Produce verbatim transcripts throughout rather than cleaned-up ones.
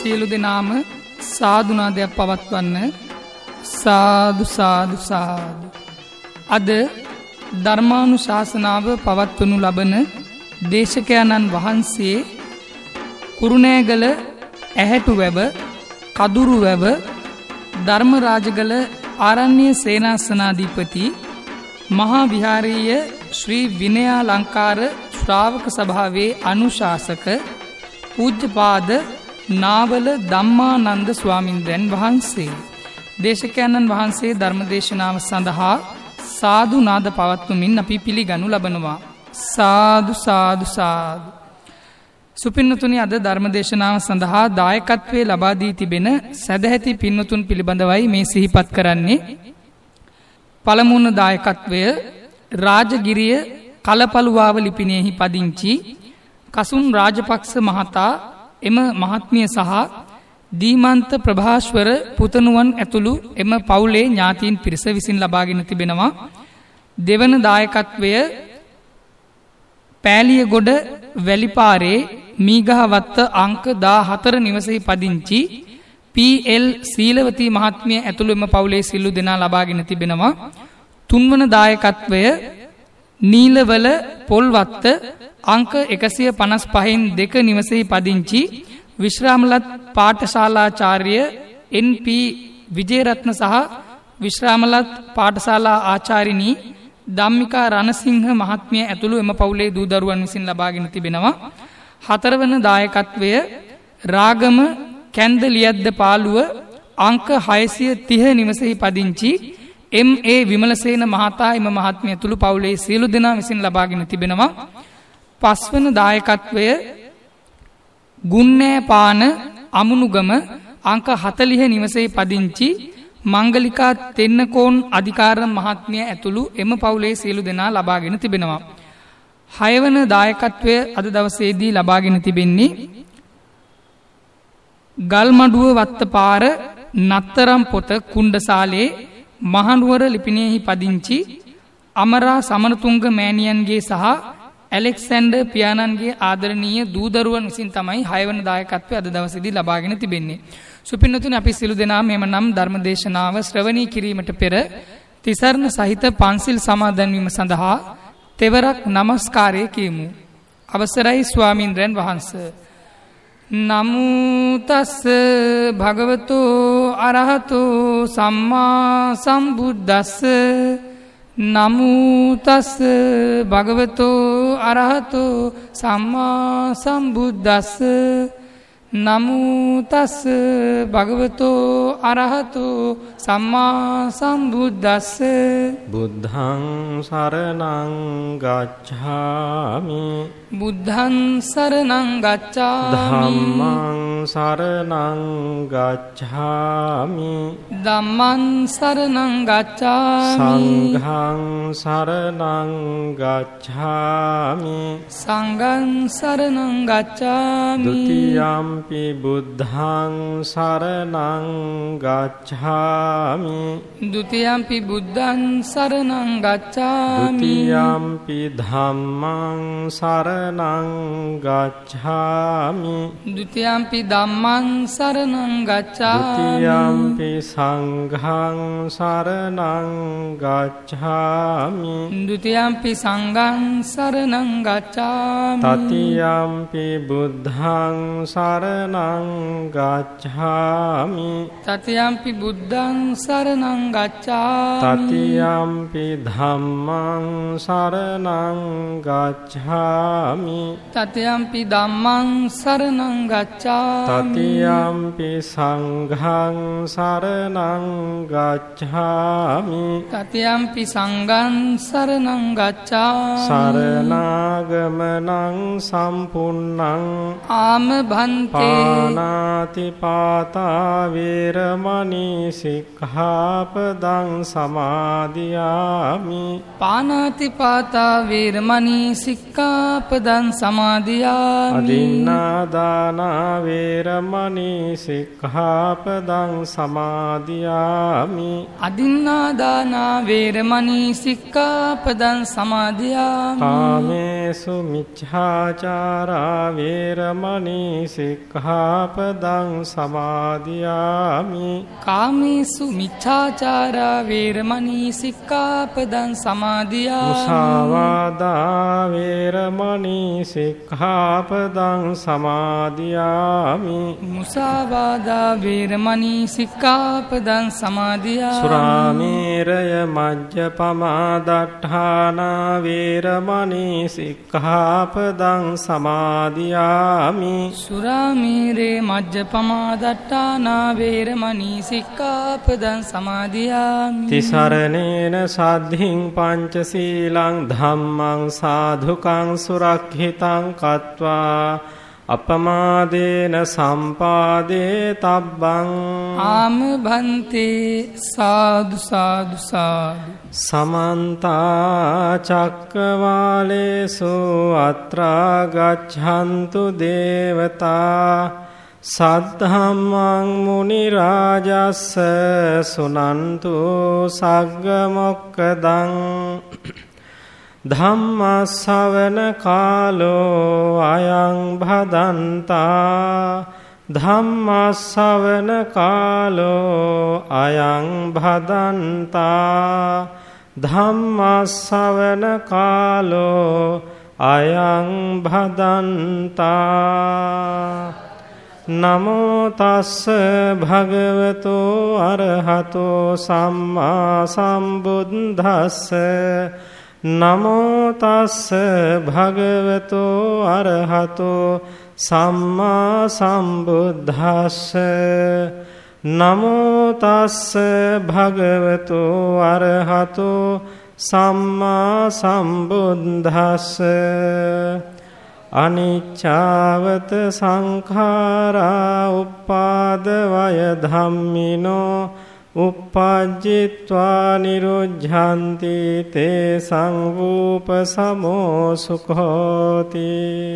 සියලු දෙනාම සාදු නාදයක් පවත්වන්න. සාදු සාදු සාදු. අද ධර්මානුශාසනාව පවත්වනු ලබන දේශකයන්න් වහන්සේ කුරුණෑගල ඇහැටුවැව කදුරුවැව ධර්මරාජගල ආරණ්‍ය සේනාසනාධිපති මහා විහාරීය ශ්‍රී විනයාලංකාර ශ්‍රාවක සභාවේ අනුශාසක පූජ්‍යපාද නාවල ධම්මානන්ද ස්වාමින්ද්‍රයන් වහන්සේ දේශකයන්න් වහන්සේ ධර්මදේශනාව සඳහා සාදු නාද පවත්වමින් අපි පිළිගනු ලබනවා. සාදු සාදු සාදු. සුපින්නතුනි, අද ධර්මදේශනාව සඳහා දායකත්වයේ ලබා දී තිබෙන සදැහැති පින්නතුන් පිළිබඳවයි මේ සිහිපත් කරන්නේ. පළමුවන දායකත්වය රාජගිරිය කලපලුවාව ලිපිනයෙහි පදිංචි කසුන් රාජපක්ෂ මහතා එම මහත්මිය සහ දීමන්ත ප්‍රභාස්වර පුතණුවන් ඇතුළු එම පවුලේ ඥාතීන් පිරිස විසින් ලබාගෙන තිබෙනවා. දෙවන දායකත්වය පෑලියගොඩ වැලිපාරේ මීගහවත්ත අංක දාහතර නිවසෙහි පදිංචි පී.එල්. සීලවතී මහත්මිය ඇතුළු එම පවුලේ සියලු දෙනා ලබාගෙන තිබෙනවා. තුන්වන දායකත්වය නීලවල පොල්වත්ත අංක එකසිය පනස් පහෙන් දෙක නිවසෙහි පදිංචි විශ්‍රාමලත් පාඨශාලාචාර්ය එන්.පී. විජේරත්න සහ විශ්‍රාමලත් පාඨශාලා ආචාර්යිනී ධම්මිකා රණසිංහ මහත්මිය ඇතුළු එම පවුලේ දූ දරුවන් විසින් ලබාගෙන තිබෙනවා. හතරවන දායකත්වය රාගම කැන්දලියද්ද පාළුව අංක හයසිය තිහ නිවසෙහි පදිංචි එම්.ඒ. විමලසේන මහතා එම මහත්මිය ඇතුළු පවුලේ සියලු දෙනා විසින් ලබාගෙන තිබෙනවා. පස්වන දායකත්වය ගුන්නෑපාන අමුණුගම අංක හතලිහ නිවසෙහි පදිංචි මංගලිකා තෙන්නකෝන් අධිකාරම් මහත්මිය ඇතුළු එම පවුලේ සියලු දෙනා ලබාගෙන තිබෙනවා. හයවන දායකත්වය අද දවසේදී ලබාගෙන තිබෙන්නේ ගල්මඩුව වත්තපාර නත්තරම් පොත කුණ්ඩසාලේ මහනුවර ලිපිනයෙහි පදිංචි අමරා සමනතුංග මෑණියන්ගේ සහ ඇලෙක්සැන්ඩර් පියාණන්ගේ ආදරණීය දූදරුවන් විසින් තමයි හයවන දායකත්වය අද දවසේදී ලබාගෙන තිබෙන්නේ. සුපින්නතුනි, අපි සියලු දෙනා මෙම නම් ධර්මදේශනාව ශ්‍රවණී කිරීමට පෙර තිසරණ සහිත පන්සිල් සමාදන් වීම සඳහා තෙවරක් নমස්කාරය කියමු. අවසරයි ස්වාමින්ද්‍රයන් වහන්සේ. නමෝ තස්ස භගවතෝ අරහතෝ සම්මා සම්බුද්දස්ස. නමෝ තස්ස භගවතෝ අරහතෝ සම්මා සම්බුද්දස්ස. නමෝ තස්ස භගවතෝ අරහතෝ සම්මා සම්බුද්දස්ස. බුද්ධං සරණං ගච්ඡාමි. බුද්ධං සරණං ගච්ඡාමි. ධම්මං සරණං ගච්ඡාමි. ධම්මං සරණං ගච්ඡාමි. සංඝං සරණං ගච්ඡාමි. සංඝං සරණං ගච්ඡාමි. ဒ ුතියම්පි බුද්ධං සරණං ගච්ඡාමි. ဒ ුතියම්පි බුද්ධං සරණං ගච්ඡාමි. ဒ ුතියම්පි ධම්මං සරණං ගච්ඡාමි. ဒ ුතියම්පි ධම්මං සරණං ගච්ඡාමි. ဒ ුතියම්පි සංඝං සරණං ගච්ඡාමි. ဒ ුතියම්පි සංඝං සරණං ගච්ඡාමි. තතියම්පි බුද්ධං සරණං ගච්ඡාමි. තතියම්පි බුද්ධං සරණං ගච්ඡාමි. තතියම්පි ධම්මං සරණං ගච්ඡාමි. තතියම්පි ධම්මං සරණං ගච්ඡාමි. තතියම්පි සංඝං සරණං ගච්ඡාමි. තතියම්පි සංඝං සරණං ගච්ඡාමි. සරණාගමනං සම්පුන්නං ආම භන්තේ පානාති පාතා වේරමණී වේරමණී සික්ඛාපදං සමාදියාමි. පාණාතිපාතා වේරමණී සික්ඛාපදං සමාදියාමි. අදින්නාදානා වේරමණී සික්ඛාපදං සමාදියාමි. අදින්නාදානා වේරමණී සික්ඛාපදං සමාදියාමි. කාමේසු මිච්ඡාචාරා වේරමණී සික්ඛාපදං සමාදියාමි. කාමේසු මිච්ඡාචාරා වේරමණී සික්ඛාපදං සමාදියාමි. මුසාවාදා වේරමණී සික්ඛාපදං සමාදියාමි. මුසාවාදා වේරමණී සික්ඛාපදං සමාදියාමි. සුරාමේරය මජ්ජපමා දට්ඨානා වේරමණී සික්ඛාපදං සමාදියාමි. සුරාමේරේ මජ්ජපමා දට්ඨානා වේරමණී සික්ඛාපදං සමාදියාමි. තිසරණේන සද්ධින් පංචශීලං ධම්මං සාධුකං සුරක්ෂිතං කତ୍වා අපමාදේන සම්පාදේ තබ්බං. ආම භන්තේ සාදු සාදු සාදු. සමන්ත චක්කවාලේසු අත්‍රා ගච්ඡන්තු දේවතා සද්ධම්මං මුනි රාජස්ස සුනන්තු සග්ග මොක්ඛදං. ධම්ම ශ්‍රවණ කාලෝ අයං භදන්තා. ධම්ම ශ්‍රවණ කාලෝ අයං භදන්තා. ධම්ම ශ්‍රවණ කාලෝ අයං භදන්තා. නමෝ තස්ස භගවතෝ අරහතෝ සම්මා සම්බුද්දස්ස. නමෝ තස්ස භගවතෝ අරහතෝ සම්මා සම්බුද්දස්ස. නමෝ තස්ස භගවතෝ අරහතෝ සම්මා සම්බුද්දස්ස. අනිච්චාවත සංඛාරා උප්පාදවය ධම්මිනෝ uppajjitva niruddhanti te සංවූපසමෝ සුඛෝති.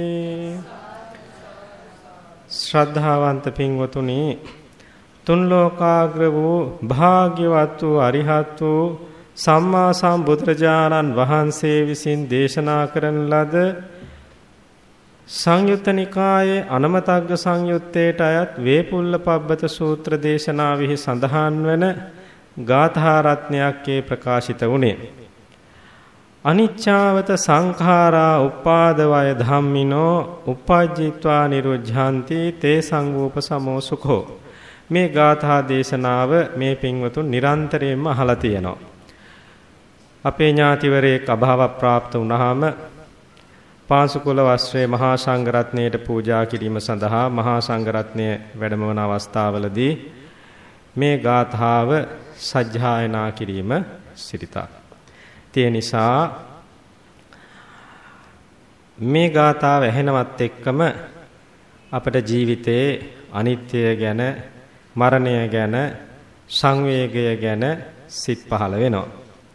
ශ්‍රද්ධාවන්ත පින්වතුනි, තුන් ලෝකාග්‍ර වූ භාග්‍යවත් වූ අරිහත් වූ සම්මා සම්බුදුරජාණන් වහන්සේ විසින් දේශනා කරන ලද සංයුත්ත නිකායේ අනමතග්ග සංයුත්තේට අයත් වේපුල්ලපබ්බත සූත්‍ර දේශනාවෙහි සඳහන් වන ගාථා රත්නයක් ප්‍රකාශිත වුණේ. අනිච්චාවත සංඛාරා උපාදවය ධම්මිනෝ uppajjitva niruddhanti te සංවූපසමෝ සුඛෝ. මේ ගාථා දේශනාව මේ පින්වතුන් නිරන්තරයෙන්ම අහලා තියෙනවා. අපේ ඥාතිවරයෙක් අභාව ප්‍රාප්ත වුණාම පාසුකුල වස්ත්‍රයේ මහා සංඝරත්නයට පූජා කිරීම සඳහා මහා සංඝරත්නය වැඩමවන අවස්ථාවලදී මේ ගාථාව සජ්ජායනා කිරීම සිරිතක්. ඒ නිසා මේ ගාථාව ඇහෙනවත් එක්කම අපේ ජීවිතයේ අනිත්‍ය ගැන, මරණය ගැන, සංවේගය ගැන සිත් පහළ වෙනවා.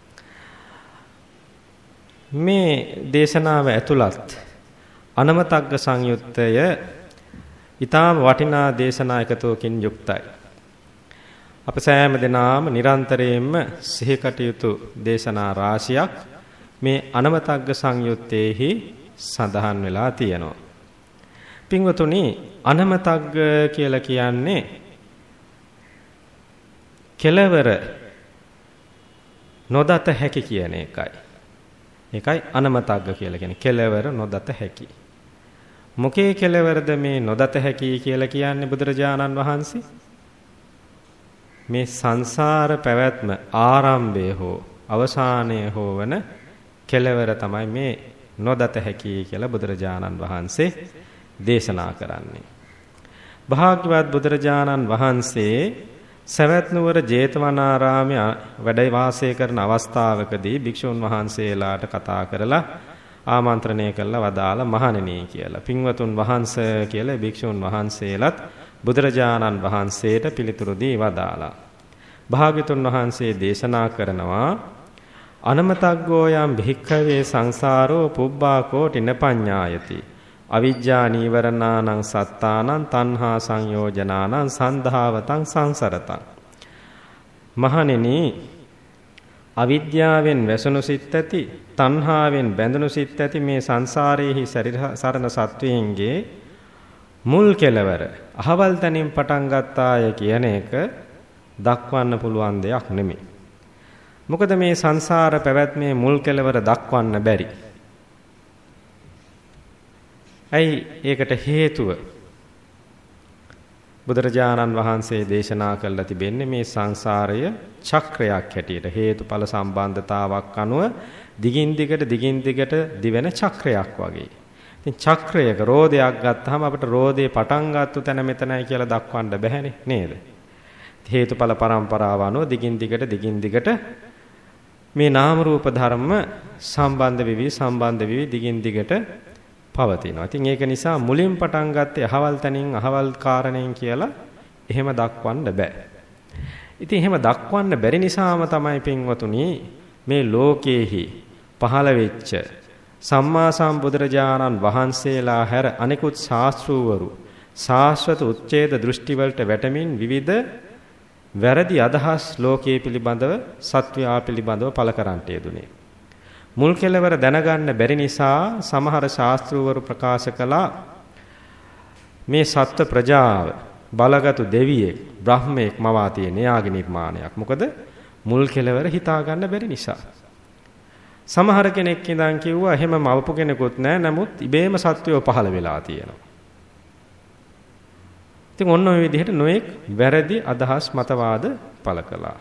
මේ දේශනාව ඇතුළත් අනමතග්ග සංයුත්තය ඊටාම වටිනා දේශනා එකතුවකින් යුක්තයි. අප සෑම දිනම නිරන්තරයෙන්ම සිහි කටයුතු දේශනා රාශියක් මේ අනමතග්ග සංයුත්තේහි සඳහන් වෙලා තියෙනවා. පින්වතුනි, අනමතග්ග කියලා කියන්නේ කෙලවර නොදත හැකි කියන එකයි. ඒකයි අනමතග්ග කියලා කියන්නේ, කෙලවර නොදත හැකි. මොකේ කෙලවරද මේ නොදත හැකි කියලා කියන්නේ බුදුරජාණන් වහන්සේ? මේ සංසාර පැවැත්ම ආරම්භය හෝ අවසානය හෝ වන කෙලවර තමයි මේ නොදත හැකි කියලා බුදුරජාණන් වහන්සේ දේශනා කරන්නේ. භාග්‍යවත් බුදුරජාණන් වහන්සේ සවැත් නුවර ජේතවනාරාමයේ වැඩ වාසය කරන අවස්ථාවකදී භික්ෂුන් වහන්සේලාට කතා කරලා ආමන්ත්‍රණය කළා වදාලා මහණෙනි කියලා. පින්වතුන් වහන්සේ කියලා භික්ෂුන් වහන්සේලාත් බුදුරජාණන් වහන්සේට පිළිතුරු දී වදාලා. භාග්‍යතුන් වහන්සේ දේශනා කරනවා අනමතග්ගෝ යම් භික්ඛවේ සංසාරෝ පුබ්බා කෝටි නපඤ්ඤායති අවිජ්ජා නීවරණානං සත්තානං තණ්හා සංයෝජනානං සන්ධාවතං සංසරතං. මහණෙනි, අවිද්‍යාවෙන් වැසුණු සිත් ඇති, තණ්හාවෙන් බැඳුණු සිත් ඇති මේ සංසාරයේහි සරණ සත්වයන්ගේ මුල් කෙලවර අහවල් තැනින් පටන් ගත්තාය කියන එක දක්වන්න පුළුවන් දෙයක් නෙමෙයි. මොකද මේ සංසාර පැවැත්මේ මුල් කෙලවර දක්වන්න බැරි. ඇයි ඒකට හේතුව? බුදුරජාණන් වහන්සේ දේශනා කළා තිබෙන්නේ මේ සංසාරය චක්‍රයක් හැටියට, හේතුඵල සම්බන්ධතාවක් අනුව දිගින් දිගට දිගින් දිගට දිවෙන චක්‍රයක් වගේ. ඉතින් චක්‍රයක රෝදයක් ගත්තාම අපිට රෝදේ පටන් ගත්ත තැන මෙතනයි කියලා දක්වන්න බැහැනේ නේද? හේතුඵල පරම්පරාව අනුව දිගින් දිගට දිගින් දිගට මේ නාම රූප ධර්ම සම්බන්ධ වෙවි සම්බන්ධ වෙවි දිගින් දිගට පවතිනවා. ඉතින් ඒක නිසා මුලින් පටන් ගත්තේ අහවල් තැනින් අහවල් කාරණෙන් කියලා එහෙම දක්වන්න බෑ. ඉතින් එහෙම දක්වන්න බැරි නිසාම තමයි පින්වතුනි මේ ලෝකයේහි පහළ වෙච්ච සම්මා සම්බුදුරජාණන් වහන්සේලා හැර අනෙකුත් ශාස්ත්‍රූවරු ශාස්ත්‍රත උච්ඡේද දෘෂ්ටි වලට වැටමින් විවිධ වැරදි අදහස් ලෝකයේ පිළිබඳව සත්වයා පිළිබඳව පළ කරන්නට යෙදුනේ. මුල් කෙලවර දැනගන්න බැරි නිසා සමහර ශාස්ත්‍රූවරු ප්‍රකාශ කළා මේ සත්ව ප්‍රජාව බලගත් දෙවියෙක් බ්‍රහ්මයෙක් මවා තියෙන යාගේ නිර්මාණයක්. මොකද මුල් කෙලවර හිතා ගන්න බැරි නිසා. සමහර කෙනෙක් ඉඳන් කිව්වා එහෙම මවපු කෙනෙකුත් නැහැ, නමුත් ඉබේම සත්වයෝ පහළ වෙලා තියෙනවා. ඉතින් ඔන්න ඔය විදිහට නොඑක් වැරදි අදහස් මතවාද පළ කළා.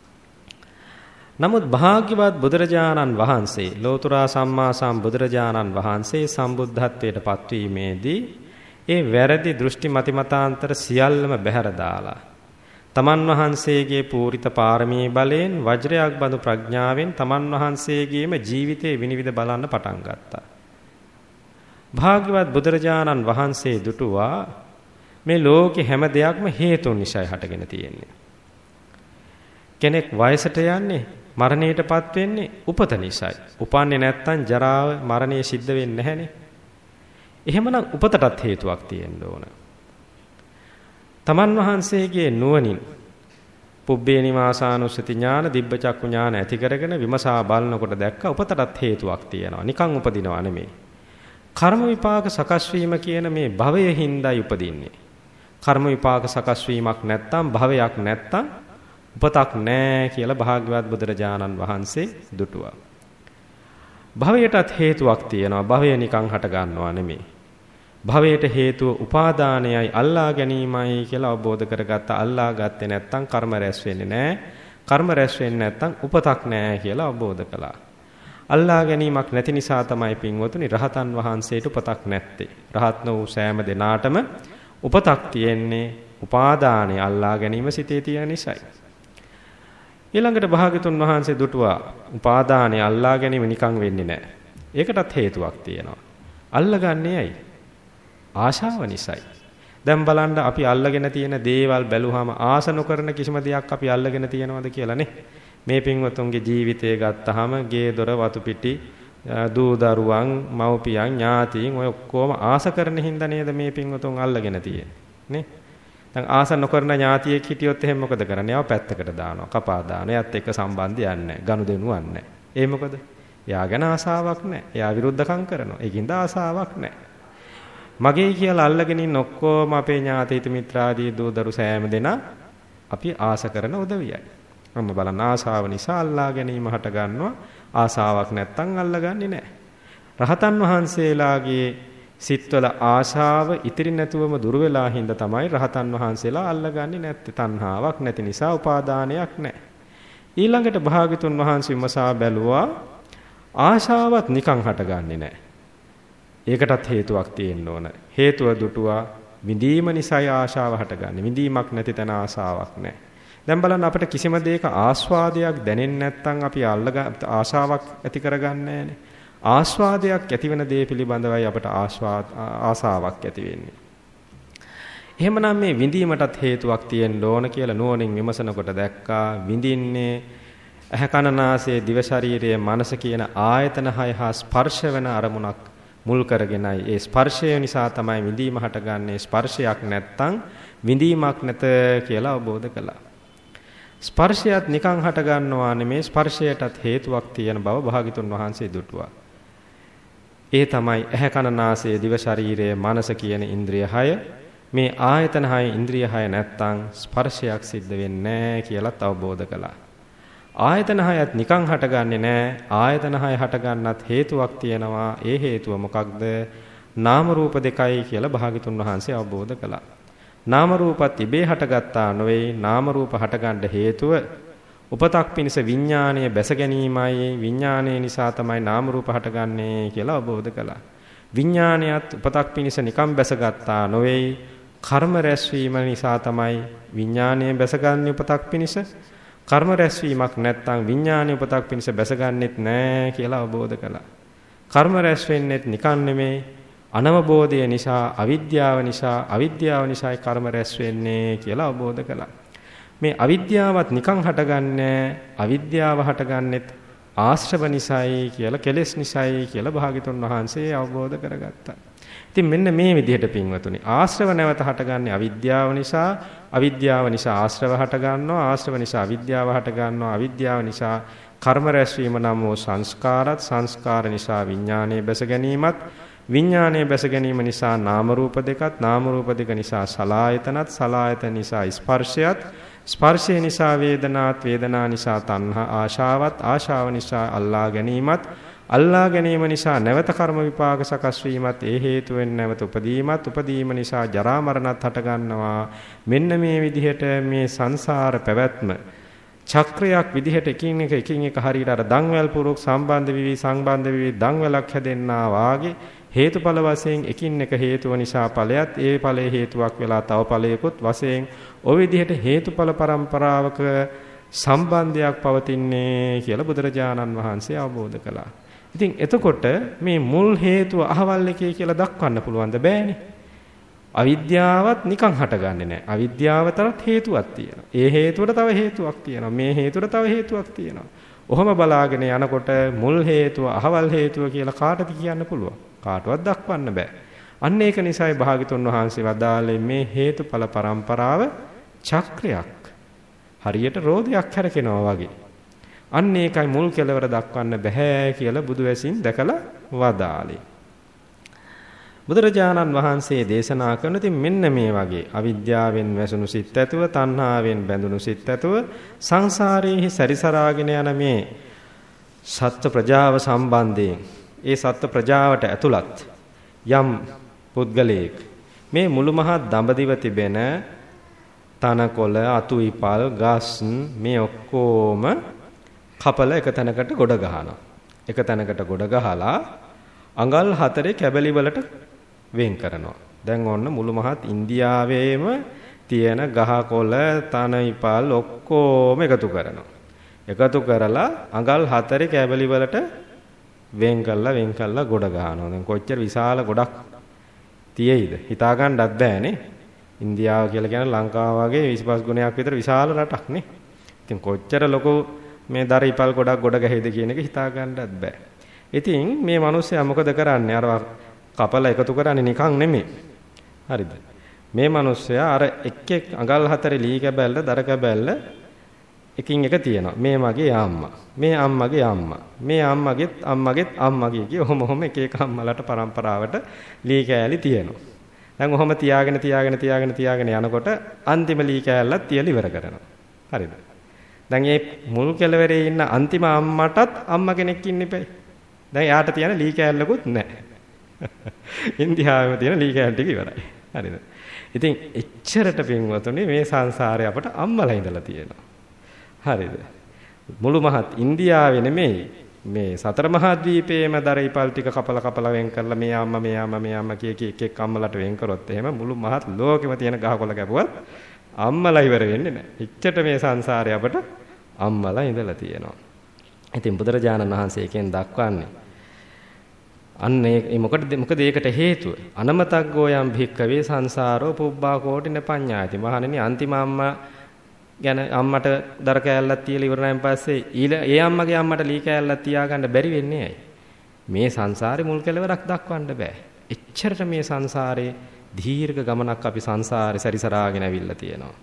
නමුත් භාග්‍යවත් බුදුරජාණන් වහන්සේ ලෝතර සම්මා සම්බුදුරජාණන් වහන්සේ සම්බුද්ධත්වයට පත්වීමේදී ඒ වැරදි දෘෂ්ටි මති මතාන්තර සියල්ලම බැහැර දාලා තමන් වහන්සේගේ පූරිත පාරමී බලයෙන් වජ්‍රයක් බඳු ප්‍රඥාවෙන් තමන් වහන්සේගේම ජීවිතේ විනිවිද බලන්න පටන් ගත්තා. භාග්‍යවත් බුදුරජාණන් වහන්සේ දුටුවා මේ ලෝකේ හැම දෙයක්ම හේතුන් නිසායි හටගෙන තියෙන්නේ. කෙනෙක් වයසට යන්නේ මරණයටපත් වෙන්නේ උපත නිසායි. උපන්නේ නැත්තම් ජරාව මරණය සිද්ධ වෙන්නේ නැහනේ. එහෙමනම් උපතටත් හේතුවක් තියෙන්න ඕන. තමන් වහන්සේගේ නුවණින් පුබ්බේ නිවාසානුස්සති ඥාන දිබ්බ චක්කු ඥාන ඇති කරගෙන විමසා බලනකොට දැක්ක උපතටත් හේතුවක් තියෙනවා. නිකන් උපදිනව නෙමෙයි. කර්ම විපාක සකස් වීම කියන මේ භවයේ හිඳයි උපදින්නේ. කර්ම විපාක සකස් වීමක් නැත්තම් භවයක් නැත්තම් උපතක් නැහැ කියලා භාග්‍යවත් බුදුරජාණන් වහන්සේ දුටුවා. භවයටත් හේතුවක් තියෙනවා. භවය නිකන් හට ගන්නවා නෙමෙයි. භවයට හේතුව උපාදානයයි අල්ලා ගැනීමයි කියලා අවබෝධ කරගත්තා. අල්ලා ගත්තේ නැත්තම් කර්ම රැස් වෙන්නේ නැහැ. කර්ම රැස් වෙන්නේ නැත්තම් උපතක් නැහැ කියලා අවබෝධ කළා. අල්ලා ගැනීමක් නැති නිසා තමයි පින්වතුනි රහතන් වහන්සේට උපතක් නැත්තේ. රහත් වූ සෑම දෙනාටම උපතක් තියෙන්නේ උපාදානය අල්ලා ගැනීම සිතේ තියෙන නිසායි. ඊළඟට භාග්‍යතුන් වහන්සේ දුටුවා උපාදානය අල්ලා ගැනීම නිකන් වෙන්නේ නැහැ. ඒකටත් හේතුවක් තියෙනවා. අල්ලගන්නේ ඇයි? ආශාව නිසායි. දැන් බලන්න අපි අල්ලගෙන තියෙන දේවල් බැලුවාම ආස නොකරන කිසිම දෙයක් අපි අල්ලගෙන තියනවද කියලා නේ. මේ පින්වතුන්ගේ ජීවිතය ගත්තාම ගේ දොර වතු පිටි දූ දරුවන් මව්පියන් ඥාතීන් ඔය ඔක්කොම ආස කරන හින්දා නේද මේ පින්වතුන් අල්ලගෙන තියෙන්නේ නේ. දැන් ආස නොකරන ඥාතියෙක් හිටියොත් එහෙනම් මොකද කරන්නේ? ආව පැත්තකට දානවා, කපා දානවා. එයාත් එක්ක සම්බන්ධයක් නැහැ, ගනුදෙනුවක් නැහැ. ඒ මොකද? එයා ගැන ආසාවක් නැහැ. එයා විරුද්ධකම් කරනවා. ඒකින්ද ආසාවක් නැහැ. මගේ කියලා අල්ලගෙන ඉන්න ඔක්කොම අපේ ඥාති හිත මිත්‍රාදී දූ දරු සෑම දෙනා අපි ආස කරන උදවියයි. මම බලන්න ආසාව නිසා අල්ලා ගැනීම හට ගන්නවා. ආසාවක් නැත්තම් අල්ලගන්නේ නැහැ. රහතන් වහන්සේලාගේ සිත්වල ආශාව ඉතිරි නැතුවම දුර වෙලා හින්දා තමයි රහතන් වහන්සේලා අල්ලගන්නේ නැත්තේ. තණ්හාවක් නැති නිසා උපාදානයක් නැහැ. ඊළඟට භාග්‍යතුන් වහන්සේ විමසා බැලුවා ආශාවත් නිකන් හටගන්නේ නැහැ. ඒකටත් හේතුවක් තියෙන්න ඕන. හේතුව දුටුවා විඳීම නිසායි ආශාව හටගන්නේ. විඳීමක් නැති තැන ආශාවක් නැහැ. දැන් බලන්න අපිට කිසිම දෙයක ආස්වාදයක් දැනෙන්නේ නැත්නම් අපි අල්ලග ආශාවක් ඇති කරගන්නේ නැහැනේ. ආස්වාදයක් ඇතිවෙන දේ පිළිබඳවයි අපට ආස්වාද ආසාවක් ඇති වෙන්නේ. එහෙමනම් මේ විඳීමටත් හේතුවක් තියෙන්න ඕන කියලා නුවණින් විමසනකොට දැක්කා විඳින්නේ ඇහැ කන නාසය දිව ශරීරය මනස කියන ආයතන හය හා ස්පර්ශ වෙන අරමුණක් මුල් කරගෙනයි. ඒ ස්පර්ශය නිසා තමයි විඳීම හටගන්නේ. ස්පර්ශයක් නැත්තම් විඳීමක් නැත කියලා අවබෝධ කළා. ස්පර්ශයත් නිකන් හට ගන්නවා නෙමේ ස්පර්ශයටත් හේතුවක් තියෙන බව භාග්‍යතුන් වහන්සේ දුටුවා. ඒ තමයි ඇහැ කන නාසය දිව ශරීරය මනස කියන ඉන්ද්‍රිය හය. මේ ආයතන හය ඉන්ද්‍රිය හය නැත්තම් ස්පර්ශයක් සිද්ධ වෙන්නේ නැහැ කියලාත් අවබෝධ කළා. ආයතන හයත් නිකන් හටගන්නේ නැහැ. ආයතන හය හටගන්නත් හේතුවක් තියෙනවා. ඒ හේතුව මොකක්ද? නාම රූප දෙකයි කියලා භාග්‍යතුන් වහන්සේ අවබෝධ කළා. නාම රූපත් ඉබේ හටගත්තා නොවේ. නාම රූප හටගන්න හේතුව උපතක් පිණිස විඥානය බැස ගැනීමයි. විඥානය නිසා තමයි නාම රූප හටගන්නේ කියලා අවබෝධ කළා. විඥානයත් උපතක් පිණිස නිකම් බැසගත්තා නොවේ. කර්ම රැස්වීම නිසා තමයි විඥානය බැසගන්නේ උපතක් පිණිස. කර්ම රැස්වීමක් නැත්නම් විඥානය උපතක් පිණිස බැසගන්නෙත් නැහැ කියලා අවබෝධ කළා. කර්ම රැස් වෙන්නෙත් නිකන් නෙමේ. අනවබෝධය නිසා අවිද්‍යාව නිසා අවිද්‍යාව නිසායි කර්ම රැස් වෙන්නේ කියලා අවබෝධ කළා. මේ අවිද්‍යාවත් නිකන් හටගන්නේ අවිද්‍යාව හටගන්නෙත් ආශ්‍රව නිසායි කියලා කෙලෙස් නිසායි කියලා භාග්‍යතුන් වහන්සේ අවබෝධ කරගත්තා. ඉතින් මෙන්න මේ විදිහට පින්වතුනි ආශ්‍රව නැවත හටගන්නේ අවිද්‍යාව නිසා අවිද්‍යාව නිසා ආශ්‍රව හට ගන්නවා ආශ්‍රව නිසා අවිද්‍යාව හට ගන්නවා අවිද්‍යාව නිසා කර්ම රැස්වීම නම් වූ සංස්කාරත් සංස්කාර නිසා විඥානයේ බැස ගැනීමත් විඥානයේ බැස ගැනීම නිසා නාම රූප දෙකත් නාම රූප දෙක නිසා සලආයතනත් සලආයතන නිසා ස්පර්ශයත් ස්පර්ශය නිසා වේදනාත් වේදනා නිසා තණ්හා ආශාවත් ආශාව නිසා අල්ලා ගැනීමත් අල්ලා ගැනීම නිසා නැවත කර්ම විපාක සකස් වීමත් ඒ හේතුවෙන් නැවත උපදීමත් උපදීම නිසා ජරා මරණත් හට ගන්නවා. මෙන්න මේ විදිහට මේ සංසාර පැවැත්ම චක්‍රයක් විදිහට එකින් එක එකින් එක හරියට අර දන්වැල් පුරුක් සම්බන්ධ වෙවි සම්බන්ධ වෙවි දන්වැලක් හැදෙන්නා වාගේ හේතුඵල වශයෙන් එකින් එක හේතුව නිසා ඵලයත් ඒ ඵලයේ හේතුවක් වෙලා තව ඵලයකුත් වශයෙන් ඔය විදිහට හේතුඵල පරම්පරාවක සම්බන්ධයක් පවතින්නේ කියලා බුදුරජාණන් වහන්සේ අවබෝධ කළා. ඉතින් එතකොට මේ මුල් හේතුව අහවල් එකේ කියලා දක්වන්න පුළුවන්ද? බෑනේ. අවිද්‍යාවත් නිකන් හටගන්නේ නැහැ. අවිද්‍යාවතරත් හේතුවක් තියෙනවා. ඒ හේතුවට තව හේතුවක් තියෙනවා. මේ හේතුවට තව හේතුවක් තියෙනවා. ඔහොම බලාගෙන යනකොට මුල් හේතුව අහවල් හේතුව කියලා කාටද කියන්න පුළුවන්? කාටවත් දක්වන්න බෑ. අන්න ඒක නිසායි භාග්‍යතුන් වහන්සේ වදාළේ මේ හේතුඵල පරම්පරාව චක්‍රයක්. හරියට රෝදයක් හැරකෙනවා වගේ. අන්න ඒකයි මුල් කෙලවර දක්වන්න බෑ කියලා බුදු වැසින් දැකලා වදාළේ. බුදුරජාණන් වහන්සේ දේශනා කරන ඉතින් මෙන්න මේ වගේ අවිද්‍යාවෙන් වැසුණු සිත් ඇතුව තණ්හාවෙන් බැඳුණු සිත් ඇතුව සංසාරයේ සැරිසරාගෙන යන මේ සත්ත්ව ප්‍රජාව සම්බන්ධයෙන් ඒ සත්ත්ව ප්‍රජාවට ඇතුළත් යම් පුද්ගලයෙක් මේ මුළු මහත් දඹදිව තිබෙන තනකොළ අතු ඉපල් ගස් මේ ඔක්කොම කපල එක තැනකට ගොඩ ගහනවා. එක තැනකට ගොඩ ගහලා අඟල් හතරේ කැබලි වලට වෙන් කරනවා. දැන් ඔන්න මුළු මහත් ඉන්දියාවේම තියෙන ගහකොළ තන ඉපල් ඔක්කොම එකතු කරනවා. එකතු කරලා අඟල් හතරේ කැබලි වලට වෙන් කළා වෙන් කළා ගොඩ ගහනවා. දැන් කොච්චර විශාල ගොඩක් තියෙයිද? හිතා ගන්නවත් බෑනේ. ඉන්දියාව කියලා කියන්නේ ලංකාව වගේ විසිපස් ගුණයක් විතර විශාල රටක් නේ. ඉතින් කොච්චර ලොකු මේ දර ඉපල් ගොඩක් ගොඩ ගැහෙයිද කියන එක හිතා ගන්නවත් බෑ. ඉතින් මේ මිනිස්සයා මොකද කරන්නේ? අර කපල එකතු කරන්නේ නිකන් නෙමෙයි. හරිද? මේ මිනිස්සයා අර එක් එක් අඟල් හතරේ ලී කැබැල්ල දර කැබැල්ල එකින් එක තියෙනවා. මේ මගේ අම්මා. මේ අම්මගේ අම්මා. මේ අම්මගෙත් අම්මගෙත් අම්මගේ කිය ඔහොම ඔහොම එක එක අම්මලට පරම්පරාවට ලී කෑලි තියෙනවා. දැන් ඔහොම තියාගෙන තියාගෙන තියාගෙන තියාගෙන යනකොට අන්තිම ලී කෑල්ලත් තියලා ඉවර කරනවා. හරිද? දැන් මේ මුල් කෙළවරේ ඉන්න අන්තිම අම්මටත් අම්මා කෙනෙක් ඉන්න ඉපයි. දැන් යාට තියෙන ලී කෑල්ලකුත් නැහැ. ඉන්දියාවෙම තියෙන ලී කෑල්ල ටික ඉවරයි. හරිද? ඉතින් එච්චරට පින්වතුනි මේ සංසාරේ අපට අම්මලා ඉඳලා තියෙනවා. හරිද? මුළු මහත් ඉන්දියාවේ නෙමෙයි මේ සතර මහා ද්වීපයේම දර ඉපල් ටික කපලා කපලා වෙන් කරලා මේ අම්මා මේ අම්මා මේ අම්මා කිය කී එක එක අම්මලාට වෙන් කරොත් එහෙම මුළු මහත් ලෝකෙම තියෙන ගහකොළ කැපුවත් අම්මලා ඉවර වෙන්නේ නැහැ. එච්චට මේ සංසාරේ අපට අම්මලා ඉඳලා තියෙනවා. ඉතින් බුදුරජාණන් වහන්සේ එකෙන් දක්වන්නේ අන්න ඒ මොකටද මොකද ඒකට හේතුව? අනමතග්ගෝ යම් භික්කවේ සංසාරෝ පුබ්බා කෝටින පඤ්ඤායති. මහණෙනි අන්තිම අම්මා ගැන අම්මට දර කෑල්ලක් තියලා ඉවරනයින් පස්සේ ඊළ ඒ අම්මගේ අම්මට ලී කෑල්ලක් තියාගන්න බැරි වෙන්නේ ඇයි? මේ සංසාරේ මුල් කෙලවරක් දක්වන්න බෑ. එච්චරට මේ සංසාරේ දීර්ඝ ගමනක් අපි සංසාරේ සැරිසරාගෙන ඇවිල්ලා තියෙනවා.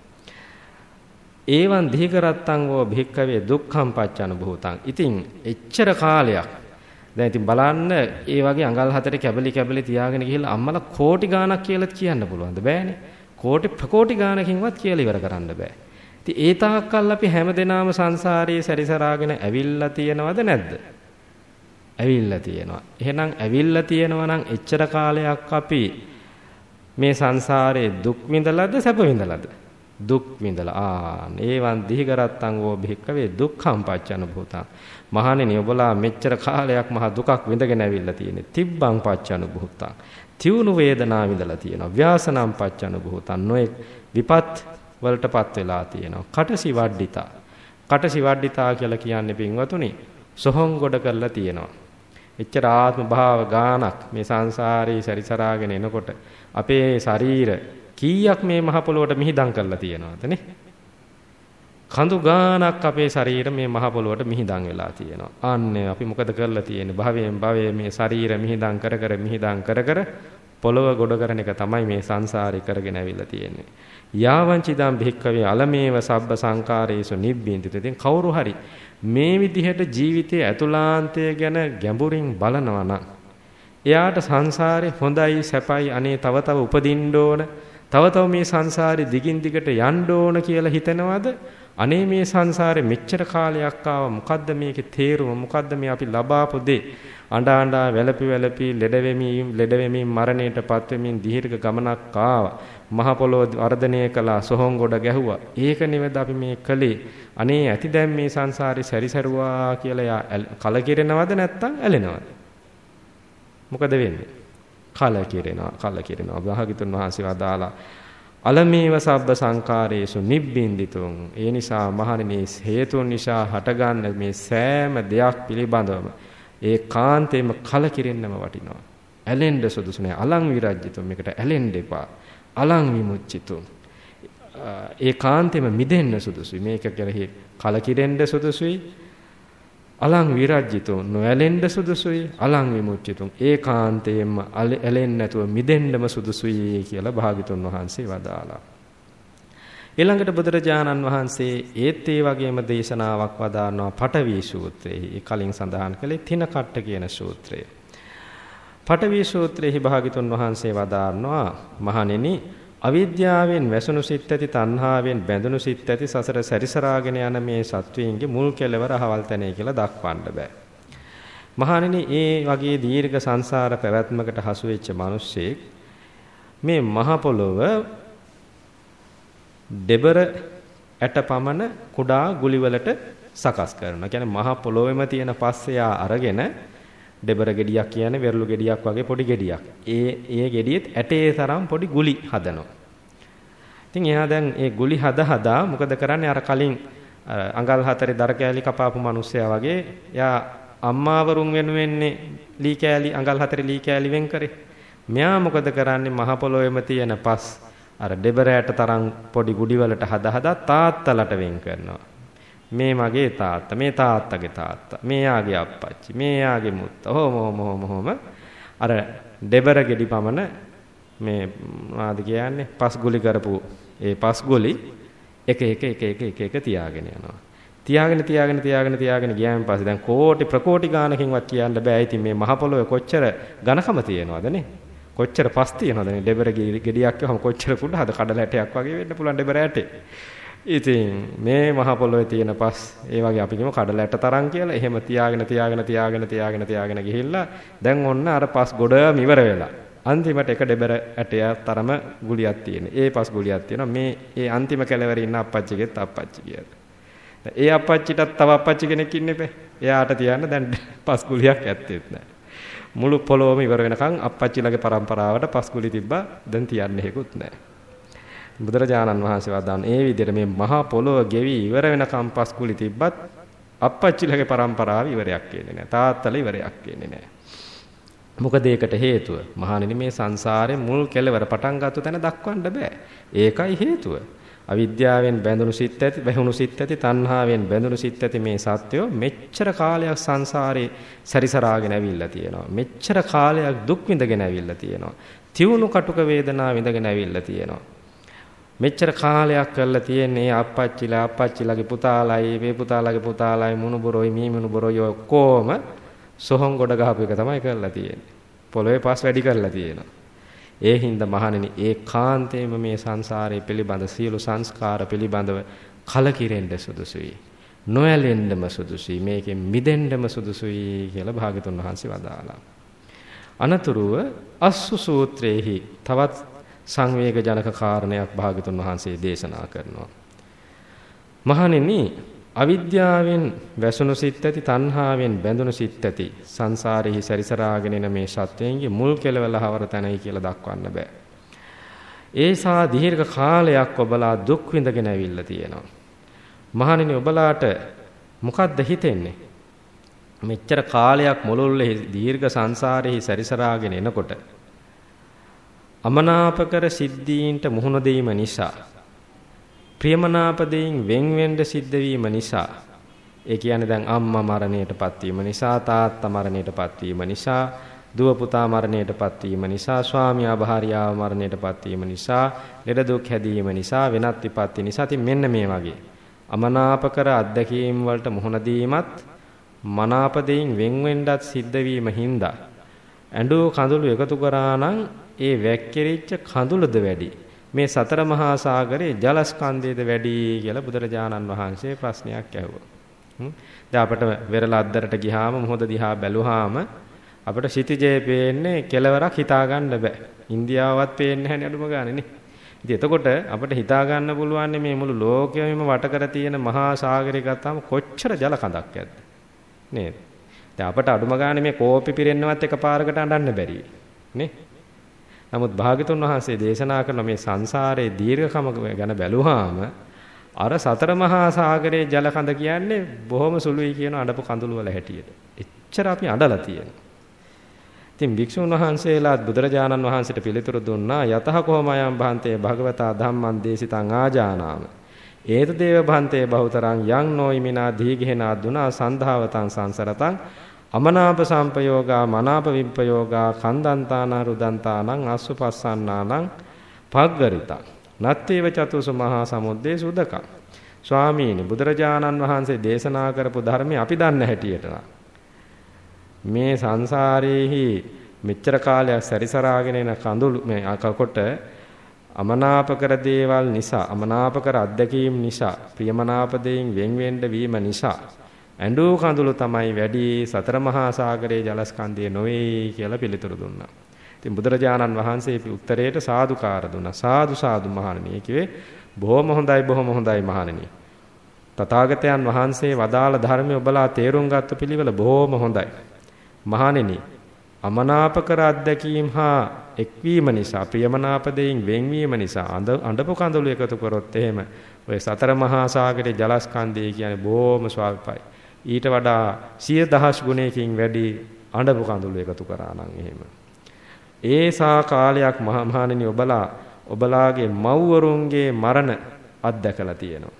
ඒවන් දීඝරත්තං වෝ භික්කවේ දුක්ඛං පච්චනුභූතං. ඉතින් එච්චර කාලයක් දැන් ඉතින් බලන්න ඒ වගේ අඟල් හතරේ කැබලි කැබලි තියාගෙන ගිහිල්ලා අම්මලා කෝටි ගාණක් කියලා කියන්න පුළුවන්ද? බෑනේ. කෝටි ප්‍රකෝටි ගාණකින්වත් කියලා ඉවර කරන්න බෑ. ඉතින් ඒ තාක්කල් අපි හැමදෙනාම සංසාරයේ සැරිසරාගෙන ඇවිල්ලා තියෙනවද නැද්ද? ඇවිල්ලා තියෙනවා. එහෙනම් ඇවිල්ලා තියෙනවා නම් එච්චර කාලයක් අපි මේ සංසාරේ දුක් විඳලාද සැප විඳලාද? දුක් විඳලා. ආ ඒවන් දීඝරත්තං වෝ භික්කවේ දුක්ඛං පච්චනුභූතං. මහණෙනි ඔබලා මෙච්චර කාලයක් මහ දුකක් විඳගෙන ඇවිල්ලා තියෙන්නේ. තිබ්බං පච්චනුභූතං. තියුණු වේදනා විඳලා තියෙනවා. ව්‍යාසනම් පච්චනුභූතං. නොඑක් විපත් වලටපත් වෙලා තියෙනවා. කටසි වඩ්ඩිතා. කටසි වඩ්ඩිතා කියලා කියන්නේ පින්වතුනි සොහොන් ගොඩ කරලා තියෙනවා. එච්චර ආත්ම භාව ගානක් මේ සංසාරේ සැරිසරාගෙන එනකොට අපේ ශරීර කීයක් මේ මහ පොළොවට මිහිදම් කරලා තියෙනවද නේ? කඳු ගානක් අපේ ශරීර මේ මහ පොළොවට මිහිදම් වෙලා තියෙනවා. අන්නේ අපි මොකද කරලා තියෙන්නේ? භවයෙන් භවයේ මේ ශරීර මිහිදම් කර කර මිහිදම් කර කර පොළොව ගොඩ කරන එක තමයි මේ සංසාරේ කරගෙන ඇවිල්ලා තියෙන්නේ. යාවංචිදම් භික්කවේ අලමේව සබ්බ සංකාරේසු නිබ්බින්දිත. ඉතින් කවුරු හරි මේ විදිහට ජීවිතයේ ඇතුළාන්තය ගැන ගැඹුරින් බලනවා නම් එයාට සංසාරේ හොඳයි සැපයි අනේ තව තව උපදින්න ඕන තව තව මේ සංසාරේ දිගින් දිගට යන්න ඕන කියලා හිතනවාද? අනේ මේ සංසාරේ මෙච්චර කාලයක් ආවා මොකද්ද මේකේ තේරුම? මොකද්ද මේ අපි ලබාපු දේ? අඬ අඬ වැළපි වැළපි ලෙඩ වෙමින් ලෙඩ වෙමින් මරණයටපත් වෙමින් දීර්ඝ ගමනක් ආවා. මහ පොළොව වර්ධනය කළා, සොහොන් ගොඩ ගැහුවා. ඒක නෙවෙද අපි මේ කලේ? අනේ ඇති දැන් මේ සංසාරේ සැරිසරුවා කියලා කලකිරෙනවද නැත්නම් ඇලෙනවද? මොකද වෙන්නේ? කලකිරෙනවා කලකිරෙනවා. භාග්‍යතුන් වහන්සේ වදාලා අලමේව සබ්බ සංකාරේසු නිබ්බින්දිතුං. ඒ නිසා මහණෙනි හේතුන් නිසා හටගන්න මේ සෑම දෙයක් පිළිබඳවම ඒ කාන්තේම කලකිරෙන්නම වටිනවා. ඇලෙන්න සුදුසු නෑ. අලං විරජ්ජිතුම්. මේකට ඇලෙන්න එපා. අලං විමුච්චිතුම්. ඒ කාන්තේම මිදෙන්න සුදුසුයි. මේක කියලා කලකිරෙන්න සුදුසුයි. අලං විරජ්ජිතුම්. නොඇලෙන්න සුදුසුයි. අලං විමුච්චිතුම්. ඒ කාන්තේම ඇලෙන්නේ නැතුව මිදෙන්නම සුදුසුයි කියලා භාග්‍යතුන් වහන්සේ වදාලා. ඊළඟට බුදුරජාණන් වහන්සේ ඒත් ඒ වගේම දේශනාවක් වදාරනවා පඨවි සූත්‍රයේ. ඒ කලින් සඳහන් කළේ තිනකට්ට කියන සූත්‍රය. පඨවි සූත්‍රයේ භාග්‍යතුන් වහන්සේ වදාරනවා මහණෙනි අවිද්‍යාවෙන් වැසුණු සිත් ඇති තණ්හාවෙන් බැඳුණු සිත් ඇති සසර සැරිසරාගෙන යන මේ සත්වයන්ගේ මුල් කෙලවර අහවල් තැනේ කියලා දක්වන්න බෑ. මහණෙනි ඒ වගේ දීර්ඝ සංසාර පැවැත්මකට හසු වෙච්ච මිනිස්සෙක් මේ මහ පොළොව දෙබර ඇට පමණ කුඩා ගුලි වලට සකස් කරනවා. කියන්නේ මහ පොළොවේම තියෙන පස්සේ අරගෙන දෙබර ගෙඩියක් කියන්නේ වෙරළු ගෙඩියක් වගේ පොඩි ගෙඩියක්. ඒ ඒ ගෙඩියෙත් ඇටේ තරම් පොඩි ගුලි හදනවා. ඉතින් එයා දැන් ඒ ගුලි හද හදා මොකද කරන්නේ? අර කලින් අඟල් හතරේ දර කෑලි කපාපු මිනිස්සයා වගේ එයා අම්මාවරුන් වෙනුවෙන්නේ ලී කෑලි අඟල් හතරේ ලී කෑලි වෙන් කරේ. මෙයා මොකද කරන්නේ? මහ පොළොවේම තියෙන පස් අර දෙබරයට තරම් පොඩි ගුඩි වලට හද හදා තාත්තලට වෙන් කරනවා. මේ මගේ තාත්තා, මේ තාත්තගේ තාත්තා, මේ යාගේ අප්පච්චි, මේ යාගේ මුත්තා. ඔහොම ඔහොම ඔහොම අර දෙබර ගෙඩි පමණ මේ මොනවද කියන්නේ? පස් ගුලි කරපු ඒ පස් ගුලි එක එක එක එක එක එක තියාගෙන යනවා. තියාගෙන තියාගෙන තියාගෙන තියාගෙන ගියාන් පස්සේ දැන් කෝටි ප්‍රකෝටි ගානකින්වත් කියන්න බෑ. ඉතින් මේ මහ පොළොවේ කොච්චර ඝනකම තියෙනවද නේ? කොච්චර පස් තියෙනවද නේ? දෙබර ගෙඩියක් කියවම කොච්චර පුඩහද කඩල ඇටයක් වගේ වෙන්න පුළුවන් දෙබර ඇටේ. ඉතින් මේ මහ පොළොවේ තියෙන පස් ඒ වගේ අපි කියමු කඩල ඇට තරම් කියලා. එහෙම තියාගෙන තියාගෙන තියාගෙන තියාගෙන තියාගෙන ගිහිල්ලා දැන් ඔන්න අර පස් ගොඩම ඉවර වෙලා. අන්තිමට එක දෙබර ඇටයක් තරම ගුලියක් තියෙන. ඒ පස් ගුලියක් තියෙනවා. මේ ඒ අන්තිම කෙළවරේ ඉන්න අප්පච්චිගෙත් අප්පච්චි කියලා. ඒ අප්පච්චිටත් තව අප්පච්චි කෙනෙක් ඉන්නේ බෑ. එයාට තියන්න දැන් පස් ගුලියක් ඇත්තෙත් නෑ. මුළු පොළොවම ඉවර වෙනකන් අප්පච්චිලගේ පරම්පරාවට පස් ගුලි තිබ්බා. දැන් තියන්න හේකුත් නෑ. බුදුරජාණන් වහන්සේ වදාන ඒ විදිහට මේ මහා පොළොව ගෙවි ඉවර වෙනකම් පස් ගුලි තිබ්බත් අප්පච්චිලගේ පරම්පරාව ඉවරයක් වෙන්නේ නෑ. තාත්තලා ඉවරයක් වෙන්නේ නෑ. මොකද ඒකට හේතුව? මහණෙනි මේ සංසාරේ මුල් කෙලවර පටන් ගත්ත තැන දක්වන්න බෑ. ඒකයි හේතුව. අවිද්‍යාවෙන් බැඳුණු සිත් ඇති, වැහුණු සිත් ඇති, තණ්හාවෙන් බැඳුණු සිත් ඇති මේ සත්වෝ මෙච්චර කාලයක් සංසාරේ සැරිසරාගෙන ඇවිල්ලා තියෙනවා. මෙච්චර කාලයක් දුක් විඳගෙන ඇවිල්ලා තියෙනවා. තියුණු කටුක වේදනා විඳගෙන ඇවිල්ලා තියෙනවා. මෙච්චර කාලයක් කරලා තියෙන්නේ අප්පච්චිලා අප්පච්චිලාගේ පුතාලයි මේ පුතාලාගේ පුතාලයි මුණුබරොයි මී මුණුබරොයි ඔක්කොම සොහොන් ගොඩ ගහපු එක තමයි කරලා තියෙන්නේ. පොළොවේ පස් වැඩි කරලා තියෙනවා. ඒ හින්දා මහණෙනි ඒකාන්තයෙන්ම මේ සංසාරයේ පිළිබඳ සියලු සංස්කාර පිළිබඳව කලකිරෙන්න සුදුසුයි. නොඇලෙන්නම සුදුසුයි. මේකෙන් මිදෙන්නම සුදුසුයි කියලා භාග්‍යතුන් වහන්සේ වදාළා. අනතුරුව අස්සු සූත්‍රයේහි තවත් සංවේග ජනක කාරණයක් භාග්‍යතුන් වහන්සේ දේශනා කරනවා. මහණෙනි අවිද්‍යාවෙන් වැසුණු සිත් ඇති, තණ්හාවෙන් බැඳුණු සිත් ඇති සංසාරෙහි සැරිසරාගෙන එන මේ සත්වයන්ගේ මුල් කෙලවලහවර තැනයි කියලා දක්වන්න බෑ. ඒසා දීර්ඝ කාලයක් ඔබලා දුක් විඳගෙන ඇවිල්ලා තියෙනවා. මහණෙනි ඔබලාට මොකද්ද හිතෙන්නේ? මෙච්චර කාලයක් මුළුල්ලේ දීර්ඝ සංසාරෙහි සැරිසරාගෙන එනකොට අමනාපකර සිද්ධීන්ට මුහුණ දීම නිසා, ප්‍රියමනාප දෙයින් වෙන් වෙන්න සිද්ධ වීම නිසා, ඒ කියන්නේ දැන් අම්මා මරණයටපත් වීම නිසා, තාත්තා මරණයටපත් වීම නිසා, දුව පුතා මරණයටපත් වීම නිසා, ස්වාමියා භාර්යාව මරණයටපත් වීම නිසා, ලෙඩ දුක් හැදීම නිසා, වෙනත් විපත්ති නිසා, ඉතින් මෙන්න මේ වගේ අමනාපකර අත්දැකීම් වලට මුහුණ දීමත්, මනාප දෙයින් වෙන් වෙන්නත් සිද්ධ වීම හින්දා ඇඬු කඳුළු එකතු කරා නම් ඒ වැක්කිරිච්ච කඳුළුද වැඩි, මේ සතර මහා සාගරේ ජලස්කන්ධයේද වැඩි කියලා බුදුරජාණන් වහන්සේ ප්‍රශ්නයක් ඇහුවා. හ්ම්. දැන් අපිට වෙරළ අද්දරට ගියාම මොහොත දිහා බැලුවාම අපිට සිටිජේ පේන්නේ කෙලවරක් හිතා ගන්න බෑ. ඉන්දියාවවත් පේන්නේ නැහැ නේ අඩුම ගානේ නේ. ඉතින් එතකොට අපිට හිතා ගන්න පුළුවන් මේ මුළු ලෝකෙම වට කර තියෙන මහා සාගරය ගත්තාම කොච්චර ජල කඳක් ඇද්ද නේද? දැන් අපිට අඩුම ගානේ මේ කෝපි පිරෙන්නවත් එකපාරකට අඬන්න බැරි නේ. නමුත් භාග්‍යතුන් වහන්සේ දේශනා කරන මේ සංසාරයේ දීර්ඝකම ගැන බැලුවාම අර සතර මහා සාගරයේ ජල කඳ කියන්නේ බොහොම සුළුයි කියන අඬපු කඳුළු වල හැටියට. එච්චර අපි අඬලා තියෙනවා. ඉතින් භික්ෂුන් වහන්සේලාත් බුදුරජාණන් වහන්සේට පිළිතුරු දුන්නා යතහ කොහමයන් භාන්තේ භගවතා ධම්මං දේශිතං ආජානාම. ඒත දේව භාන්තේ බහුතරං යං නොයිමිනා දීඝේනා දුනා සන්ධාවතං සංසරතං අමනාප සම්පයෝගා මනාප විප්පයෝගා කන්දන්තාන රුදන්තානං අස්සුපස්සන්නානං පග්ගරිතං නත්තේව චතුසු මහා සමුද්දේ සුදකං. ස්වාමීනි බුදුරජාණන් වහන්සේ දේශනා කරපු ධර්මය අපි දන්න හැටියට මේ සංසාරයේහි මෙච්චර කාලයක් සැරිසරාගෙන එන කඳුළු මේ අකකොට අමනාප කර දේවල් නිසා, අමනාප කර අත්දැකීම් නිසා, ප්‍රියමනාප දෙයින් වෙන් වෙන්න වීම නිසා ඇඬු කඳුළු තමයි වැඩි, සතර මහා සාගරයේ ජලස්කන්ධය නොවේ කියලා පිළිතුරු දුන්නා. ඉතින් බුදුරජාණන් වහන්සේ උත්තරයට සාදුකාර දුන්නා. සාදු සාදු මහණෙනි කිව්වේ බොහොම හොඳයි බොහොම හොඳයි මහණෙනි. තථාගතයන් වහන්සේ වදාළ ධර්මය ඔබලා තේරුම් ගත්ත පිළිවෙල බොහොම හොඳයි. මහණෙනි අමනාප කර අත්දැකීම් හා එක්වීම නිසා, ප්‍රියමනාප දෙයින් වෙන්වීම නිසා අඬපු කඳුළු එකතු කරොත් එහෙම ඔය සතර මහා සාගරයේ ජලස්කන්ධය කියන්නේ බොහොම ස්වල්පයි. ඊට වඩා සිය දහස් ගුණයකින් වැඩි අඬපු කඳුළු එකතු කරා නම් එහෙම. ඒසා කාලයක් මහණෙනි ඔබලා ඔබලාගේ මව්වරුන්ගේ මරණ අත්දැකලා තියෙනවා.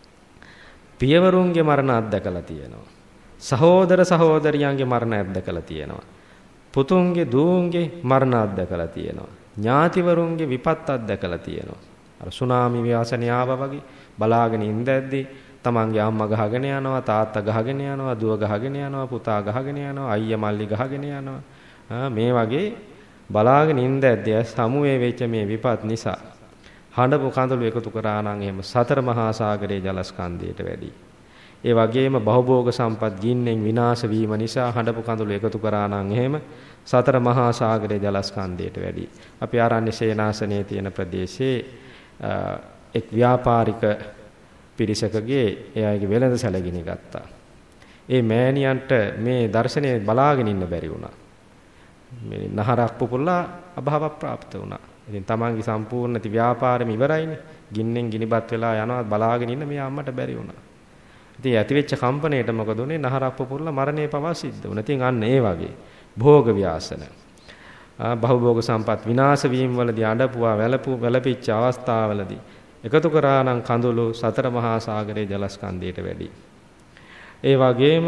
පියවරුන්ගේ මරණ අත්දැකලා තියෙනවා. සහෝදර සහෝදරියන්ගේ මරණ අත්දැකලා තියෙනවා. පුතුන්ගේ දූන්ගේ මරණ අත්දැකලා තියෙනවා. ඥාතිවරුන්ගේ විපත් අත්දැකලා තියෙනවා. අර සුනාමි ව්‍යාසනය ආවා වගේ බලාගෙන ඉඳද්දී තමන්ගේ අම්මා ගහගෙන යනවා, තාත්තා ගහගෙන යනවා, දුව ගහගෙන යනවා, පුතා ගහගෙන යනවා, අයියා මල්ලි ගහගෙන යනවා. මේ වගේ බලාගෙන ඉඳද්දී සමුවේ වෙච්ච මේ විපත් නිසා හඬපු කඳුළු එකතු කරා නම් එහෙම සතර මහා සාගරයේ ජලස්කන්ධයට වැඩි. ඒ වගේම බහුභෝග සම්පත් ගින්නෙන් විනාශ වීම නිසා හඬපු කඳුළු එකතු කරා නම් එහෙම සතර මහා සාගරයේ ජලස්කන්ධයට වැඩි. අපි ආරණ්‍ය සේනාසනයේ තියෙන ප්‍රදේශයේ එක් ව්‍යාපාරික පිරිසකගේ එයාගේ වෙළඳ සැලගිනි ගත්තා. ඒ මෑණියන්ට මේ දර්ශනය බලාගෙන ඉන්න බැරි වුණා. මේ නහරක් පුපුරලා අභාව ප්‍රාප්ත වුණා. ඉතින් තමන්ගේ සම්පූර්ණ ව්‍යාපාරෙම ඉවරයිනේ. ගින්නෙන් ගිනිබත් වෙලා යනවා බලාගෙන ඉන්න මේ අම්මට බැරි වුණා. ඉතින් ඇතිවෙච්ච කම්පණයට මොකද උනේ? නහරක් පුපුරලා මරණය පවා සිද්ධ වුණා. ඉතින් අන්න ඒ වගේ භෝග ව්‍යාසන. බහුභෝග සම්පත් විනාශ වීම වලදී අඬපුවා වැළපු වැළපිච්ච අවස්ථාවලදී එකතු කරා නම් කඳුළු සතර මහා සාගරයේ ජලස්කන්ධයට වැඩි. ඒ වගේම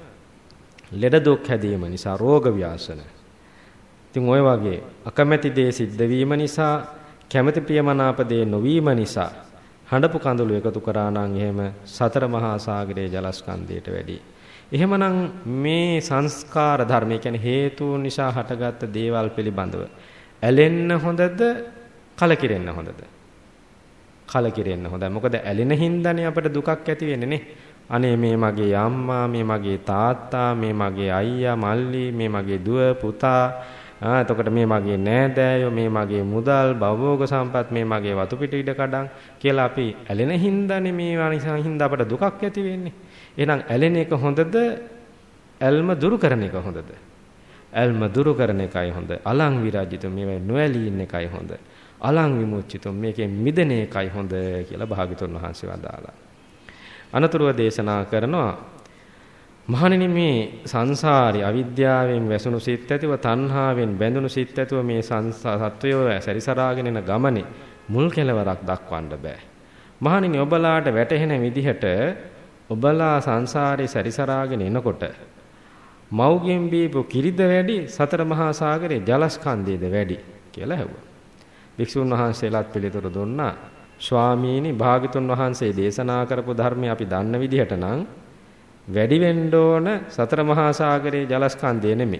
ලෙඩ දුක් හැදීම නිසා රෝග ව්‍යාසන. ඉතින් ওই වගේ අකමැති දේ සිද්ධ වීම නිසා කැමැති ප්‍රියමනාප දේ නොවීම නිසා හඬපු කඳුළු එකතු කරා නම් එහෙම සතර මහා සාගරයේ ජලස්කන්ධයට වැඩි. එහෙමනම් මේ සංස්කාර ධර්ම කියන්නේ හේතු නිසා හටගත්ත දේවල් පිළිබඳව ඇලෙන්න හොඳද කලකිරෙන්න හොඳද? කලකිරෙන්න හොඳයි. මොකද ඇලෙන හින්දානේ අපිට දුකක් ඇති වෙන්නේ නේ. අනේ මේ මගේ අම්මා, මේ මගේ තාත්තා, මේ මගේ අයියා මල්ලි, මේ මගේ දුව පුතා, ආ එතකොට මේ මගේ නෑදෑයෝ, මේ මගේ මුදල් භවෝග සම්පත්, මේ මගේ වතු පිට ඉඩ කඩන් කියලා අපි ඇලෙන හින්දානේ මේ නිසා හින්දා අපිට දුකක් ඇති වෙන්නේ. එහෙනම් ඇලෙන එක හොඳද? ඇල්ම දුරු කරන එක හොඳද? ඇල්ම දුරු කරන එකයි හොඳ. අලං විරාජිතු මේවයි නොඇලී ඉන්න එකයි හොඳ. අලං විමුච්චිතු මේකෙන් මිදෙන එකයි හොඳ කියලා භාග්‍යතුන් වහන්සේ වදාළා. අනතුරුව දේශනා කරනවා මහණෙනි මේ සංසාරي අවිද්‍යාවෙන් වැසුණු සිත් ඇතිව තණ්හාවෙන් බැඳුණු සිත් ඇතිව මේ සත්වයෝ සැරිසරාගෙන යන ගමනේ මුල් කෙලවරක් දක්වන්න බෑ. මහණෙනි ඔබලාට වැටහෙන විදිහට ඔබලා සංසාරේ සැරිසරාගෙන එනකොට මව්ගෙන් බීපු කිරිද වැඩි සතර මහා සාගරේ ජලස්කන්ධයේද වැඩි කියලා ඇහුවා. භික්ෂුන් වහන්සේලාත් පිළිතුරු දුන්නා ස්වාමීනි භාග්‍යතුන් වහන්සේ දේශනා කරපු ධර්මය අපි දන්න විදිහට නම් වැඩි වෙන්න ඕන සතර මහා සාගරේ ජලස්කන්ධය නෙමෙයි.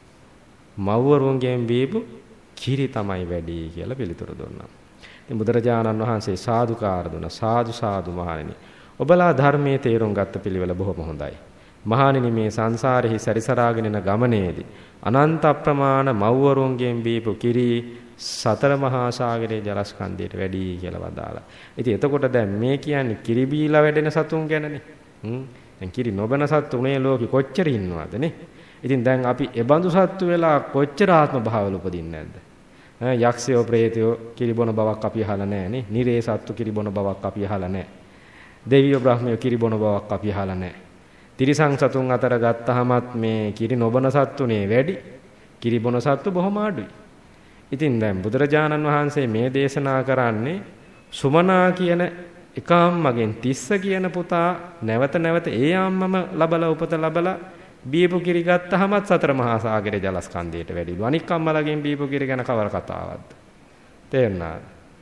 මව්වරුන්ගෙන් බීපු කිරි තමයි වැඩි කියලා පිළිතුරු දුන්නා. ඉතින් බුදුරජාණන් වහන්සේ සාදුකාර දුන්නා. සාදු සාදු මහණෙනි. ඔබලා ධර්මයේ තේරුම් ගත්ත පිළිවෙල බොහොම හොඳයි. මහණෙනි මේ සංසාරෙහි සැරිසරාගෙන යන ගමනේදී අනන්ත අප්‍රමාණ මව්වරුන්ගෙන් බීපු කිරි සතර මහා සාගරයේ ජලස්කන්ධයට වැඩි කියලා වදාලා. ඉතින් එතකොට දැන් මේ කියන්නේ කිරි බීලා වැඩෙන සතුන් ගැනනේ. හ්ම්. දැන් කිරි නොබන සත්තු උනේ ලෝකෙ කොච්චර ඉන්නවද නේ? ඉතින් දැන් අපි එබඳු සත්තු වෙලා කොච්චර ආත්ම භාවවල උපදින්නේ නැද්ද? ඈ යක්ෂයෝ ප්‍රේතයෝ කිරි බොන බවක් අපි අහලා නැහැ නේ. නිරේ සත්තු කිරි බොන බවක් අපි අහලා නැහැ. දෙවියෝ බ්‍රහ්මයෝ කිරි බොන බවක් අපි අහලා නැහැ. තිරිසන් සතුන් අතර ගත්තහමත් මේ කිරි නොබන සත්තුනේ වැඩි. කිරි බොන සත්තු බොහොම අඩුයි. ඉතින් දැන් බුදුරජාණන් වහන්සේ මේ දේශනා කරන්නේ සුමනා කියන එක අම්මගෙන් තිස්ස කියන පුතා නැවත නැවත ඒ අම්මම ලබලා උපත ලබලා බීපු කිරි ගත්තහමත් සතර මහා සාගරයේ ජලස්කන්ධයට වැඩිලු. අනික් අම්මලගෙන් බීපු කිරි ගැන කවර කතාවක්ද? තේරුණාද?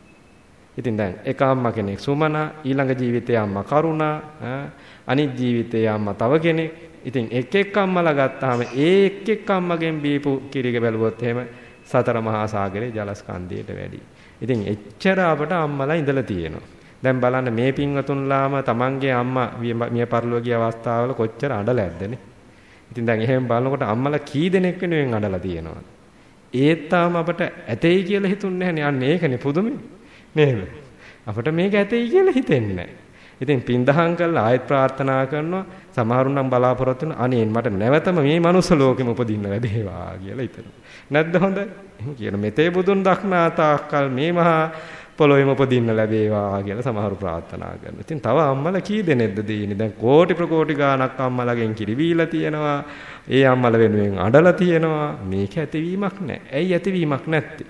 ඉතින් දැන් එක අම්මා කෙනෙක් සුමනා, ඊළඟ ජීවිතයේ අම්මා කරුණා, අනිත් ජීවිතයේ අම්මා තව කෙනෙක්. ඉතින් එක් එක් අම්මලා ගත්තාම ඒ එක් එක් අම්මගෙන් බීපු කිරික බැලුවොත් එහෙම සතර මහා සාගරයේ ජලස්කන්ධයට වැඩි. ඉතින් එච්චර අපට අම්මලා ඉඳලා තියෙනවා. දැන් බලන්න මේ පින්වතුන්ලාම තමන්ගේ අම්මා මිය පරලොව ගිය අවස්ථාවල කොච්චර අඬලාද්දනේ. ඉතින් දැන් එහෙම බලනකොට අම්මලා කී දෙනෙක් වෙනුවෙන් අඬලා තියෙනවද? ඒත් තාම අපට ඇතෙයි කියලා හිතුන්නේ නැහැ නේ. අන්න ඒකනේ පුදුමේ. නේද? අපට මේක ඇතෙයි කියලා හිතෙන්නේ නැහැ. ඉතින් පින්දහම් කරලා ආයෙත් ප්‍රාර්ථනා කරනවා. සමහරුන් නම් බලාපොරොත්තු වෙන අනේ මට නැවතම මේ මනුස්ස ලෝකෙම උපදින්න ලැබේවා කියලා හිතනවා. නැද්ද හොඳ? එහෙනම් කියන මෙතේ බුදුන් දක්නා තාක්කල් මේ මහා පොළොවේම උපදින්න ලැබේවා කියලා සමහරු ප්‍රාර්ථනා කරනවා. ඉතින් තව අම්මලා කී දෙනෙක්ද දෙන්නේ? දැන් කෝටි ප්‍රකෝටි ගාණක් අම්මලාගෙන් කිරි බීලා තියෙනවා. ඒ අම්මලා වෙනුවෙන් අඬලා තියෙනවා. මේක ඇතිවීමක් නැහැ. ඇයි ඇතිවීමක් නැත්තේ?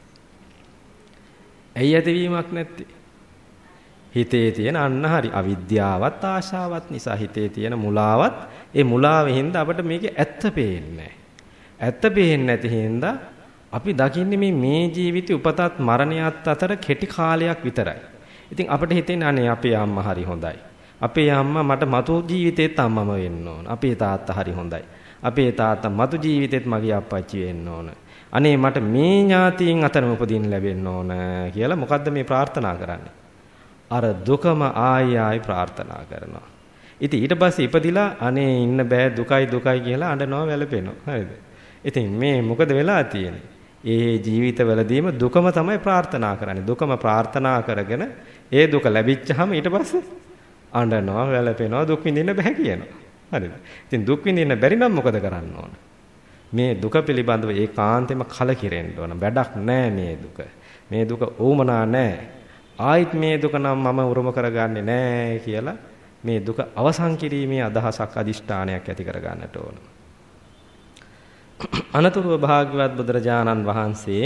ඇයි ඇතිවීමක් නැත්තේ? හිතේ තියෙන අන්න හරි අවිද්‍යාවත් ආශාවත් නිසා හිතේ තියෙන මුලාවත් ඒ මුලාවෙන් හින්දා අපිට මේකේ ඇත්ත පේන්නේ නැහැ. ඇත්ත පේන්නේ නැති හින්දා අපි දකින්නේ මේ මේ ජීවිතේ උපතත් මරණයත් අතර කෙටි කාලයක් විතරයි. ඉතින් අපිට හිතෙන්නේ අනේ අපේ අම්මා හරි හොඳයි. අපේ අම්මා මට මතු ජීවිතේත් අම්මම වෙන්න ඕන. අපේ තාත්තා හරි හොඳයි. අපේ තාත්තා මතු ජීවිතේත් මගේ අප්පච්චි වෙන්න ඕන. අනේ මට මේ ඥාතීන් අතරම උපදින්න ලැබෙන්න ඕන කියලා මොකද්ද මේ ප්‍රාර්ථනා කරන්නේ? අර දුකම ආයි ආයි ප්‍රාර්ථනා කරනවා. ඉතින් ඊට පස්සේ ඉපදිලා අනේ ඉන්න බෑ දුකයි දුකයි කියලා අඬනවා වැළපෙනවා. හරිද? ඉතින් මේ මොකද වෙලා තියෙන්නේ? ඒ ජීවිතවලදීම දුකම තමයි ප්‍රාර්ථනා කරන්නේ. දුකම ප්‍රාර්ථනා කරගෙන ඒ දුක ලැබිච්චහම ඊට පස්සේ අඬනවා වැළපෙනවා දුක් විඳින්න බෑ කියනවා. හරිද? ඉතින් දුක් විඳින්න බැරි නම් මොකද කරන්න ඕන? මේ දුක පිළිබඳව ඒකාන්තෙම කලකිරෙන්න ඕන. වැඩක් නෑ මේ දුක. මේ දුක ඕමනා නෑ. ආයිත් මේ දුක නම් මම උරුම කරගන්නේ නෑ කියලා මේ දුක අවසන් කිරීමේ අදහසක් අදිෂ්ඨානයක් ඇති කරගන්නට ඕන. අනතුරුව භාග්‍යවත් බුදුරජාණන් වහන්සේ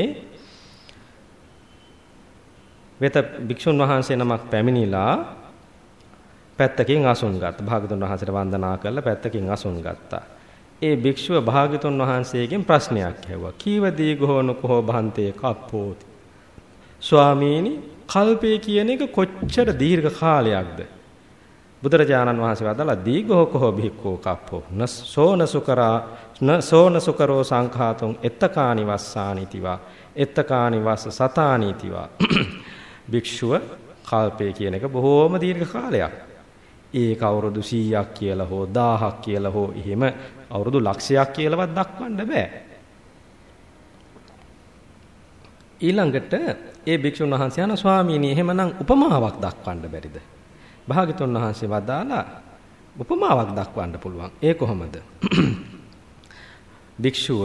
වෙත භික්ෂුන් වහන්සේ නමක් පැමිණිලා පැත්තකින් අසුන් ගත්තා. භාග්‍යතුන් වහන්සේට වන්දනා කරලා පැත්තකින් අසුන් ගත්තා. ඒ භික්ෂුව භාග්‍යතුන් වහන්සේගෙන් ප්‍රශ්නයක් ඇහුවා. කීව දීඝෝ නුකෝ භන්තේ කප්පෝති. ස්වාමීනි, කල්පේ කියන එක කොච්චර දීර්ඝ කාලයක්ද? බුදුරජාණන් වහන්සේ වදාළා දීඝෝ කෝ භික්ඛෝ කප්පෝ නසෝනසුකරා නසෝනසුකරෝ සංඛාතුං එත්තකානි වස්සානිතිවා එත්තකානි වස්ස සතානිතිවා. භික්ෂුව කල්පේ කියන එක බොහෝම දීර්ඝ කාලයක්. ඒක අවුරුදු සීයක් කියලා හෝ දහයක් කියලා හෝ එහෙම අවුරුදු ලක්ෂයක් කියලාවත් දක්වන්න බෑ. ඊළඟට ඒ භික්ෂුන් වහන්සේ අහන ස්වාමීනි එහෙමනම් උපමාවක් දක්වන්න බැරිද? භාග්‍යතුන් වහන්සේ වදාලා උපමාවක් දක්වන්න පුළුවන්. ඒ කොහොමද? භික්ෂුව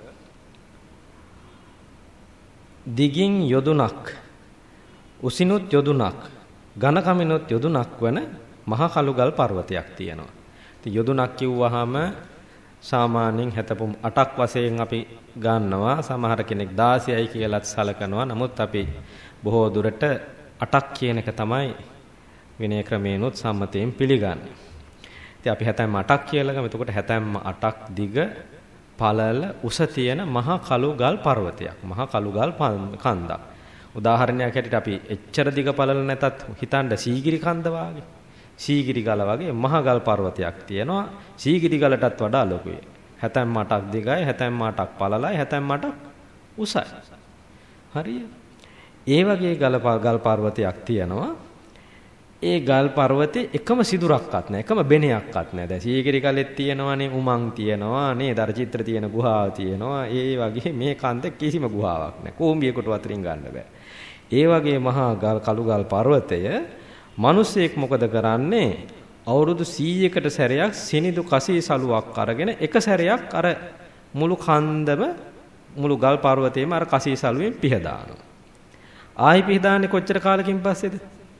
දිගින් යොදුනක් උසිනුත් යොදුනක් ඝන කමිනුත් යොදුනක් වන මහා කළුගල් පර්වතයක් තියෙනවා. ඉතින් යොදුනක් කිව්වහම සාමාන්‍යයෙන් හැතපොම් අටක් වශයෙන් අපි ගන්නවා. සමහර කෙනෙක් දාසයයි කියලාත් සලකනවා. නමුත් අපි බොහෝ දුරට අටක් කියන එක තමයි විනය ක්‍රමේනොත් සම්මතයෙන් පිළිගන්නේ. ඉතින් අපි හැතැම්ම අටක් කියලා ගමු. එතකොට හැතැම්ම අටක් දිග පළල උස තියෙන මහා කළුගල් පර්වතයක්. මහා කළුගල් කන්දක්. උදාහරණයක් හැටියට අපි එච්චර දිග පළල නැතත් හිතන්න සීගිරි කන්ද වාගේ. සීගිරි ගල වගේ මහා ගල් පර්වතයක් තියෙනවා. සීගිරි ගලටත් වඩා ලොකුයි. හැතැම්ම අටක් දිගයි, හැතැම්ම අටක් පළලයි, හැතැම්ම අටක් උසයි. හරිය. ඒ වගේ ගල් ගල් පර්වතයක් තියෙනවා. ඒ ගල් පර්වතේ එකම සිදුරක්වත් නැහැ. එකම බෙනයක්වත් නැහැ. දැන් සීගිරි ගලෙත් තියෙනවානේ, උමං තියෙනවා, නේ දර චිත්‍ර තියෙන ගුහාව තියෙනවා. ඒ වගේ මේ කන්ද කිසිම ගුහාවක් නැහැ. කෝඹියකට වතුරින් ගන්න බෑ. ඒ වගේ මහා ගල් කළුගල් පර්වතය මිනිස්සෙක් මොකද කරන්නේ? අවුරුදු සීයකට සැරයක් සිනිදු කසී සලුවක් අරගෙන එක සැරයක් අර මුළු කන්දම මුළු ගල් පර්වතේම අර කසී සලුවෙන් පිහදානවා. ආයි පිහදාන්නේ කොච්චර කාලෙකින් පස්සේද?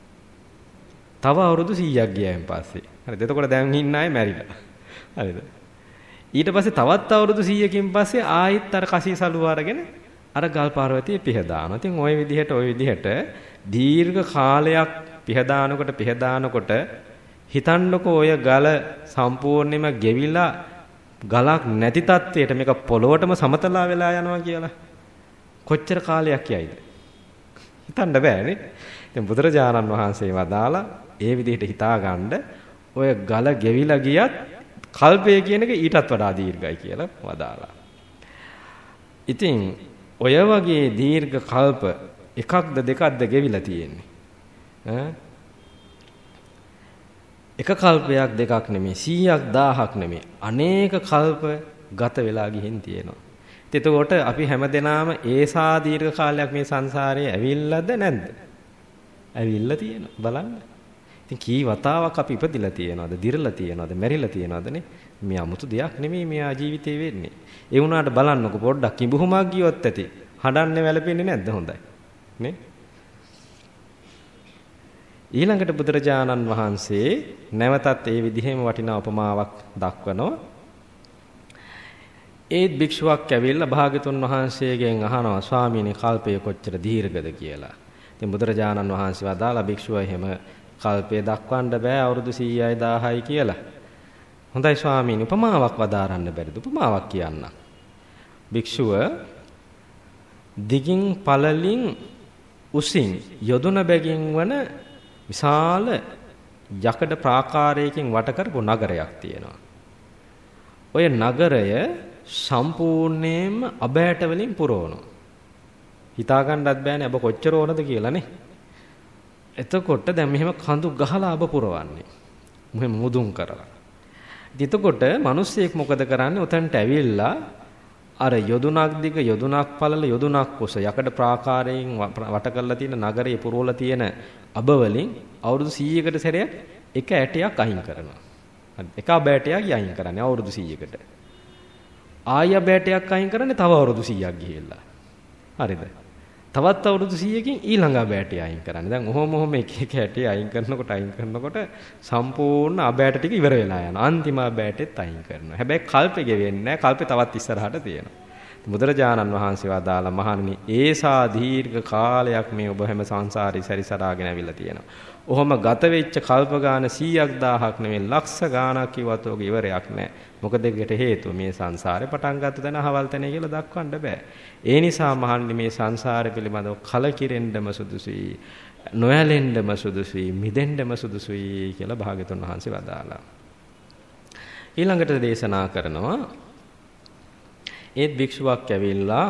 තව අවුරුදු සීයක් ගියායින් පස්සේ. හරිද? එතකොට දැන් ඉන්න අය මැරිලා. හරිද? ඊට පස්සේ තවත් අවුරුදු සීයකින් පස්සේ ආයිත් අර කසී සලුව අරගෙන අර ගල් පර්වතයේ පිහදානවා. ඉතින් ওই විදිහට ওই විදිහට දීර්ඝ කාලයක් පිහදානකොට පිහදානකොට හිතන්නකෝ ඔය ගල සම්පූර්ණයෙන්ම ගෙවිලා ගලක් නැති තත්වයට මේක පොළොවටම සමතලා වෙලා යනවා කියලා. කොච්චර කාලයක් යයිද? හිතන්න බෑනේ. දැන් බුදුරජාණන් වහන්සේ වදාලා ඒ විදිහට හිතාගන්න ඔය ගල ගෙවිලා ගියත් කල්පය කියන එක ඊටත් වඩා දීර්ඝයි කියලා වදාලා. ඉතින් ඔය වගේ දීර්ඝ කල්ප එකක්ද දෙකක්ද ගෙවිලා තියෙන්නේ. ඈ එක කල්පයක් දෙකක් නෙමෙයි සීයක් දහයක් නෙමෙයි අනේක කල්ප ගත වෙලා ගිහින් තියෙනවා. එතකොට අපි හැමදෙනාම ඒසා දීර්ඝ කාලයක් මේ සංසාරේ ඇවිල්ලාද නැද්ද? ඇවිල්ලා තියෙනවා බලන්න. ඉතින් කී වතාවක් අපි ඉපදිලා තියෙනවද? දිරලා තියෙනවද? මැරිලා තියෙනවදනේ? මේ 아무තු දෙයක් නෙමෙයි මෙයා ජීවිතේ වෙන්නේ. ඒ වුණාට බලන්නකො පොඩ්ඩක් කිඹුහුමක් ගියොත් ඇති. හඩන්නේ වැළපෙන්නේ නැද්ද හොඳයි. නේ? ඊළඟට බුදුරජාණන් වහන්සේ නැවතත් ඒ විදිහේම වටිනා උපමාවක් දක්වනවා. ඒ භික්ෂුවක් ඇවිල්ලා භාග්‍යතුන් වහන්සේගෙන් අහනවා ස්වාමීනි කල්පය කොච්චර දීර්ඝද කියලා. ඉතින් බුදුරජාණන් වහන්සේ වදාලා භික්ෂුව එහෙම කල්පය දක්වන්න බෑ අවුරුදු සීයයි දහයයි කියලා. හොඳයි ස්වාමීනි උපමාවක් වදාරන්න බැරිද? උපමාවක් කියන්න. භික්ෂුව දිගින් පළලින් උසින් යොදුන බැගින් වන විශාල යකඩ ප්‍රාකාරයකින් වට කරපු නගරයක් තියෙනවා. ඔය නගරය සම්පූර්ණයෙන්ම අබෑට වලින් පුරවනවා. හිතා ගන්නවත් බෑනේ අබ කොච්චර ඕනද කියලානේ. එතකොට දැන් මෙහෙම කඳු ගහලා අබ පුරවන්නේ. මෙහෙම මුදුන් කරලා. එතකොට මිනිස්සෙක් මොකද කරන්නේ? උතන්ට ඇවිල්ලා අර යොදුනක් දිග යොදුනක් පළල යොදුනක් උස යකඩ ප්‍රාකාරයෙන් වට කරලා තියෙන නගරයේ පුරවලා තියෙන අබ වලින් අවුරුදු සීයකට සැරයක් එක ඇටයක් අහිං කරනවා. එක බෑටයක් අහිං කරන්නේ අවුරුදු සීයකට. ආය බෑටයක් අහිං කරන්නේ තව අවුරුදු සීයක් ගිහිල්ලා. හරිද? තවත් අවුරුදු සීයකින් ඊළඟ අබෑටය අයින් කරන්න. දැන් ඔහොම ඔහොම එක එක හැටි අයින් කරනකොට අයින් කරනකොට සම්පූර්ණ අබෑට ටික ඉවර වෙලා යනවා. අන්තිම අබෑටෙත් අයින් කරනවා. හැබැයි කල්පේ ගෙවෙන්නේ නැහැ. කල්පේ තවත් ඉස්සරහට තියෙනවා. බුදුරජාණන් වහන්සේ වදාළ මහණනි ඒසා දීර්ඝ කාලයක් මේ ඔබ හැම සංසාරේ සැරිසරාගෙන ඇවිල්ලා තියෙනවා. ඔහොම ගත වෙච්ච කල්ප ගාන සීයක් දහයක් නෙවෙයි ලක්ෂ ගාණක් කිව්වත් ඔගේ ඉවරයක් නැහැ. මොකද ඒකට හේතුව මේ සංසාරේ පටන් ගත්ත තැන හවල් තැනේ කියලා දක්වන්න බෑ. ඒ නිසා මහණනි මේ සංසාරය පිළිබඳව කලකිරෙන්නම සුදුසුයි, නොයැලෙන්නම සුදුසුයි, මිදෙන්නම සුදුසුයි කියලා භාග්‍යතුන් වහන්සේ වදාළා. ඊළඟට දේශනා කරනවා ඒත් භික්ෂුවක් ඇවිල්ලා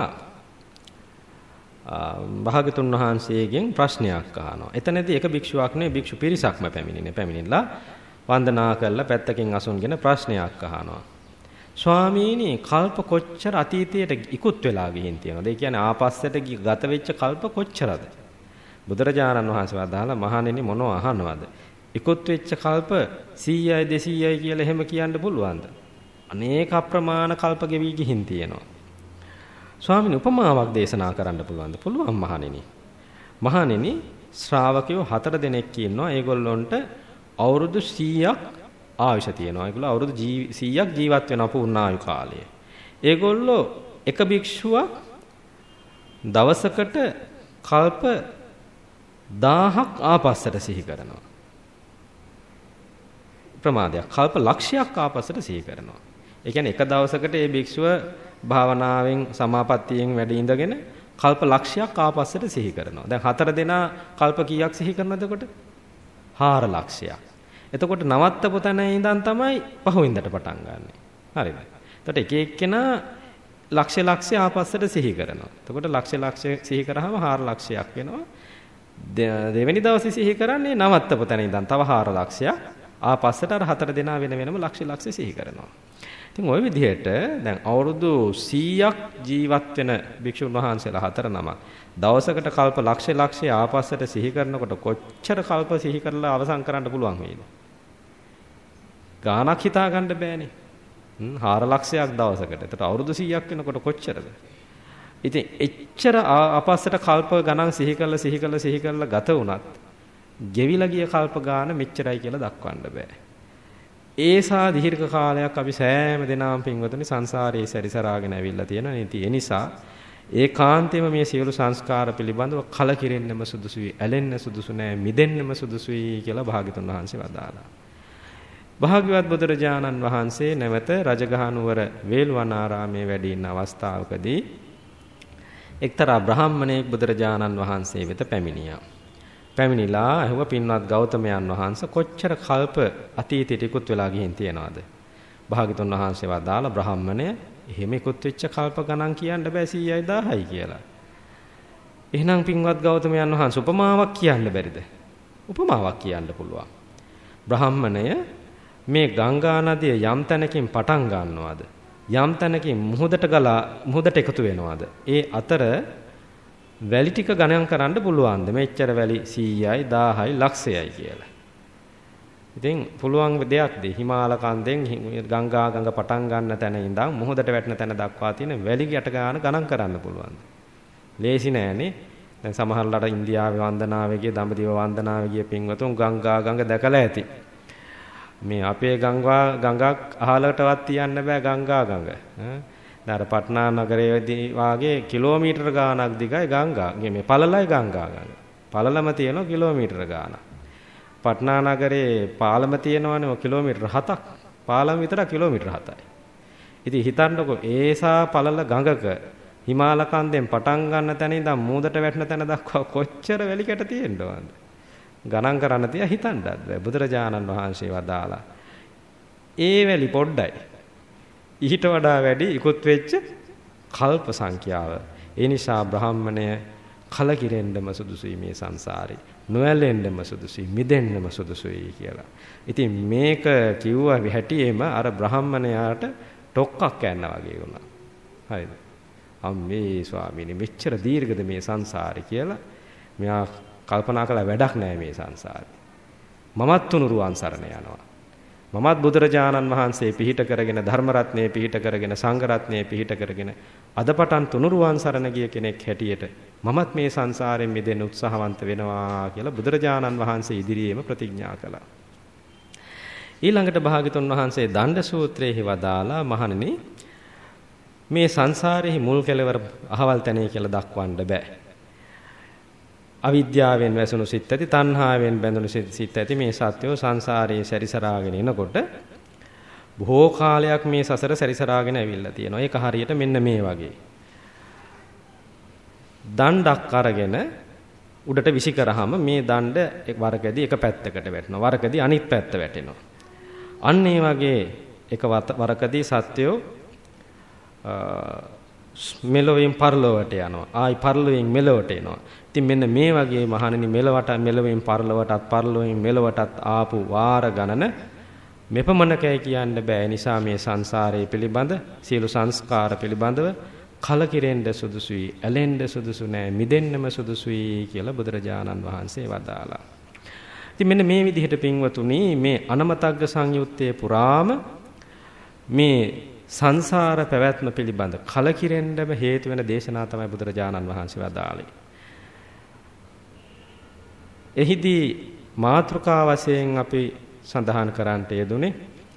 භාග්‍යතුන් වහන්සේගෙන් ප්‍රශ්නයක් අහනවා. එතනදී එක භික්ෂුවක් නෙවෙයි භික්ෂු පිරිසක්ම පැමිණිනේ. පැමිණිලා වන්දනා කරලා පැත්තකින් අසුන්ගෙන ප්‍රශ්නයක් අහනවා. ස්වාමීනි කල්ප කොච්චර අතීතයට ඉක්ුත් වෙලා ගිහින් තියෙනවද? ඒ කියන්නේ ආපස්සට ගත වෙච්ච කල්ප කොච්චරද? බුදුරජාණන් වහන්සේ වදාලා මහණෙනි මොනව අහනවද? ඉක්ුත් වෙච්ච කල්ප සීයයි දෙසීයයි කියලා එහෙම කියන්න පුළුවන්ද? අනේක අප්‍රමාණ කල්ප ගෙවි ගිහින් තියෙනවා. ස්වාමීනි උපමාවක් දේශනා කරන්න පුළුවන්ද? පුළුවන් මහණෙනි. මහණෙනි ශ්‍රාවකයෝ හතර දෙනෙක් ඉන්නවා. ඒගොල්ලොන්ට අවුරුදු සීයක් ආයුෂ තියෙනවා. ඒගොල්ලෝ අවුරුදු සීයක් ජීවත් වෙනවා පූර්ණායු කාලය. ඒගොල්ලෝ එක භික්ෂුවක් දවසකට කල්ප දහයක් ආපස්සට සිහි කරනවා. ප්‍රමාදයක් කල්ප ලක්ෂයක් ආපස්සට සිහි කරනවා. ඒ කියන්නේ එක දවසකට මේ භික්ෂුව භාවනාවෙන් සමාපත්තියෙන් වැඩ ඉඳගෙන කල්ප ලක්ෂයක් ආපස්සට සිහි කරනවා. දැන් හතර දෙනා කල්ප කීයක් සිහි කරනවද එතකොට? හාර ලක්ෂයක්. එතකොට නවත්තපු තැන ඉඳන් තමයි පහුවෙන්දට පටන් ගන්නෙ. හරිද? එතකොට එක එක්කෙනා ලක්ෂ ලක්ෂ ආපස්සට සිහි කරනවා. එතකොට ලක්ෂ ලක්ෂ සිහි කරාම හාර ලක්ෂයක් වෙනවා. දෙවෙනි දවසේ සිහි කරන්නේ නවත්තපු තැන ඉඳන් තව හාර ලක්ෂයක් ආපස්සට අර හතර දෙනා වෙන වෙනම ලක්ෂ ලක්ෂ සිහි කරනවා. ඉතින් ওই විදිහට දැන් අවුරුදු සීයක් ජීවත් වෙන භික්ෂුන් වහන්සේලා හතර නමක් දවසකට කල්ප ලක්ෂ ලක්ෂ ආපස්සට සිහි කරනකොට කොච්චර කල්ප සිහි කරලා අවසන් කරන්න පුළුවන් වේද? ගාණක් හිතා ගන්න බෑනේ. හ්ම් හාර ලක්ෂයක් දවසකට. ඒකට අවුරුදු සීයක් වෙනකොට කොච්චරද? ඉතින් එච්චර ආපස්සට කල්ප ගණන් සිහි කරලා සිහි කරලා සිහි කරලා ගත වුණත් ගෙවිලා ගිය කල්ප ගාන මෙච්චරයි කියලා දක්වන්න බෑ. ඒසා දීර්ඝ කාලයක් අපි සෑම දිනම පින්වතුනි සංසාරයේ සැරිසරාගෙන ඇවිල්ලා තියෙනවා. ඉතින් ඒ නිසා ඒකාන්තයෙන්ම මේ සියලු සංස්කාර පිළිබඳව කලකිරෙන්නම සුදුසුයි, ඇලෙන්න සුදුසු නෑ, මිදෙන්නම සුදුසුයි කියලා භාග්‍යතුන් වහන්සේ වදාළා. භාග්‍යවත් බුදුරජාණන් වහන්සේ නැවත රජගහ නුවර වේළුවනාරාමයේ වැඩ ඉන්න අවස්ථාවකදී එක්තරා බ්‍රාහ්මණයෙක් බුදුරජාණන් වහන්සේ වෙත පැමිණියා. පැමිණිලා අහුව පින්වත් ගෞතමයන් වහන්සේ කොච්චර කල්ප අතීතයට ඉක්ුත් වෙලා ගිහින් තියනවද? භාග්‍යතුන් වහන්සේ වදාළ බ්‍රාහ්මණය එහෙම ඉක්ුත් වෙච්ච කල්ප ගණන් කියන්න බෑ සීයයි දහයයි කියලා. එහෙනම් පින්වත් ගෞතමයන් වහන්සේ උපමාවක් කියන්න බැරිද? උපමාවක් කියන්න පුළුවන්. බ්‍රාහ්මණය මේ ගංගා නදිය යම් තැනකින් පටන් ගන්නවද? යම් තැනකින් මුහුදට ගලා මුහුදට එකතු වෙනවද? ඒ අතර වැලි ටික ගණන් කරන්න පුළුවන්ද? මෙච්චර වැලි සීයයි දහයයි ලක්ෂයයි කියලා. ඉතින් පුළුවන් දෙයක්ද? හිමාල කන්දෙන් ගංගා ගඟ පටන් ගන්න තැන ඉඳන් මුහුදට වැටෙන තැන දක්වා තියෙන වැලි ගැට ගන්න ගණන් කරන්න පුළුවන්ද? ලේසි නෑනේ. දැන් සමහරලාට ඉන්දියාවේ වන්දනාවේ ගිය දඹදිව වන්දනාවේ ගිය පින්වතුන් ගංගා ගඟ දැකලා ඇති. මේ අපේ ගංගා ගඟක් අහලටවත් තියන්න බෑ ගංගා ගඟ. ඈ පට්නා නගරයේදී වාගේ කිලෝමීටර ගාණක් දිගයි ගංගා. මේ පළලයි ගංගා ගඟ. පළලම තියෙනවා කිලෝමීටර ගාණක්. පට්නා නගරේ පාලම තියෙනවනේ කිලෝමීටර හතක්. පාලම විතර කිලෝමීටර හතයි. ඉතින් හිතන්නකෝ ඒසා පළල ගඟක හිමාල කන්දෙන් පටන් ගන්න තැන ඉඳන් මූදට වැටෙන තැන දක්වා කොච්චර වැලි කැට තියෙනවද? ගණන් කරන්න තියා හිතන්නත් බෑ. බුදුරජාණන් වහන්සේ වදාලා ඒ වැලි පොඩ්ඩයි. ඊට වඩා වැඩි ඉක්ුත් වෙච්ච කල්ප සංඛ්‍යාව. ඒ නිසා බ්‍රාහ්මණය කලකිරෙන්නම සුදුසුයි මේ සංසාරේ. නොඇලෙන්නම සුදුසුයි, මිදෙන්නම සුදුසුයි කියලා. ඉතින් මේක කිව්වා හැටියෙම අර බ්‍රාහ්මණයාට ටොක්ක්ක් යන්න වගේ වුණා. හරිද? අම්මේ ස්වාමීනි මෙච්චර දීර්ඝද මේ සංසාරේ කියලා මෙයා කල්පනා කළා වැඩක් නෑ මේ සංසාරේ. මමත් තුනුරුවන් සරණ යනවා. මමත් බුදුරජාණන් වහන්සේ පිහිට කරගෙන ධර්ම රත්නයේ පිහිට කරගෙන සංඝ රත්නයේ පිහිට කරගෙන අදපටන් තුනුරුවන් සරණ ගිය කෙනෙක් හැටියට මමත් මේ සංසාරයෙන් මිදෙන්න උත්සාහවන්ත වෙනවා කියලා බුදුරජාණන් වහන්සේ ඉදිරියේම ප්‍රතිඥා කළා. ඊළඟට භාග්‍යතුන් වහන්සේ දණ්ඩ සූත්‍රයේ වදාලා මහණෙනි මේ සංසාරයේ මුල් කෙලවර අහවල් තැනේ කියලා දක්වන්න බෑ. අවිද්‍යාවෙන් වැසුණු සිත් ඇති, තණ්හාවෙන් බැඳුණු සිත් ඇති මේ සත්‍යෝ සංසාරයේ සැරිසරාගෙන එනකොට බොහෝ කාලයක් මේ සසර සැරිසරාගෙන ඇවිල්ලා තියෙනවා. ඒක හරියට මෙන්න මේ වගේ. දණ්ඩක් අරගෙන උඩට විසි කරාම මේ දණ්ඩ වරකදී එක පැත්තකට වැටෙනවා. වරකදී අනිත් පැත්ත වැටෙනවා. අන්න ඒ වගේ එක වරකදී සත්‍යෝ මෙලොවින් පරලොවට යනවා. ආයි පරලොවෙන් මෙලොවට එනවා. ඉතින් මෙන්න මේ වගේ මහණෙනි මෙලවට මෙලොවෙන් පරලොවටත් පරලොවෙන් මෙලොවටත් ආපු වාර ගණන මෙපමණකයි කියන්න බෑ. නිසා මේ සංසාරයේ පිළිබඳ සියලු සංස්කාර පිළිබඳව කලකිරෙන්න සුදුසුයි, ඇලෙන්න සුදුසු නෑ, මිදෙන්නම සුදුසුයි කියලා බුදුරජාණන් වහන්සේ වදාලා. ඉතින් මෙන්න මේ විදිහට පින්වතුනි මේ අනමතග්ග සංයුත්තේ පුරාම මේ සංසාර පැවැත්ම පිළිබඳ කලකිරෙන්නම හේතු වෙන දේශනා තමයි බුදුරජාණන් වහන්සේ වදාළේ. එහිදී මාතෘකා වශයෙන් අපි සඳහන් කරන්නට යෙදුනේ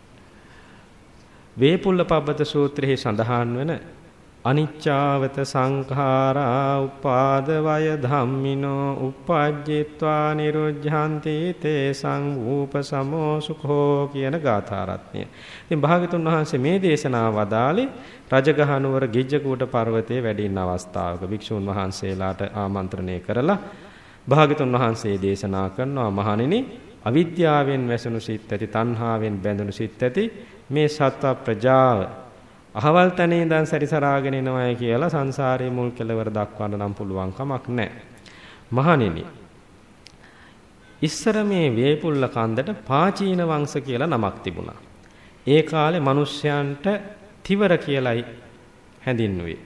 වේපුල්ලපබ්බත සූත්‍රයේ සඳහන් වන අනිච්චාවත සංඛාරා උපාද වය ධම්මිනෝ uppajjitva niruddhanti තේසං ූපසමෝ සුඛෝ කියන ගාථා රත්නය. ඉතින් භාග්‍යතුන් වහන්සේ මේ දේශනාව වදාළේ රජගහ නුවර ගිජ්ජකූට පර්වතයේ වැඩ ඉන්න අවස්ථාවක භික්ෂුන් වහන්සේලාට ආමන්ත්‍රණය කරලා භාග්‍යතුන් වහන්සේ දේශනා කරනවා මහණෙනි අවිද්‍යාවෙන් වැසුණු සිත් ඇති, තණ්හාවෙන් බැඳුණු සිත් ඇති මේ සත්ව ප්‍රජාව අහවල් තැනේ ඉඳන් සැරිසරාගෙන එනවායි කියලා සංසාරයේ මුල් කෙලවර දක්වන්න නම් පුළුවන් කමක් නැහැ. මහණෙනි ඉස්සර මේ වේපුල්ල කන්දට පාචීන වංශ කියලා නමක් තිබුණා. ඒ කාලේ මිනිස්යන්ට තිවර කියලායි හැඳින්වුවේ.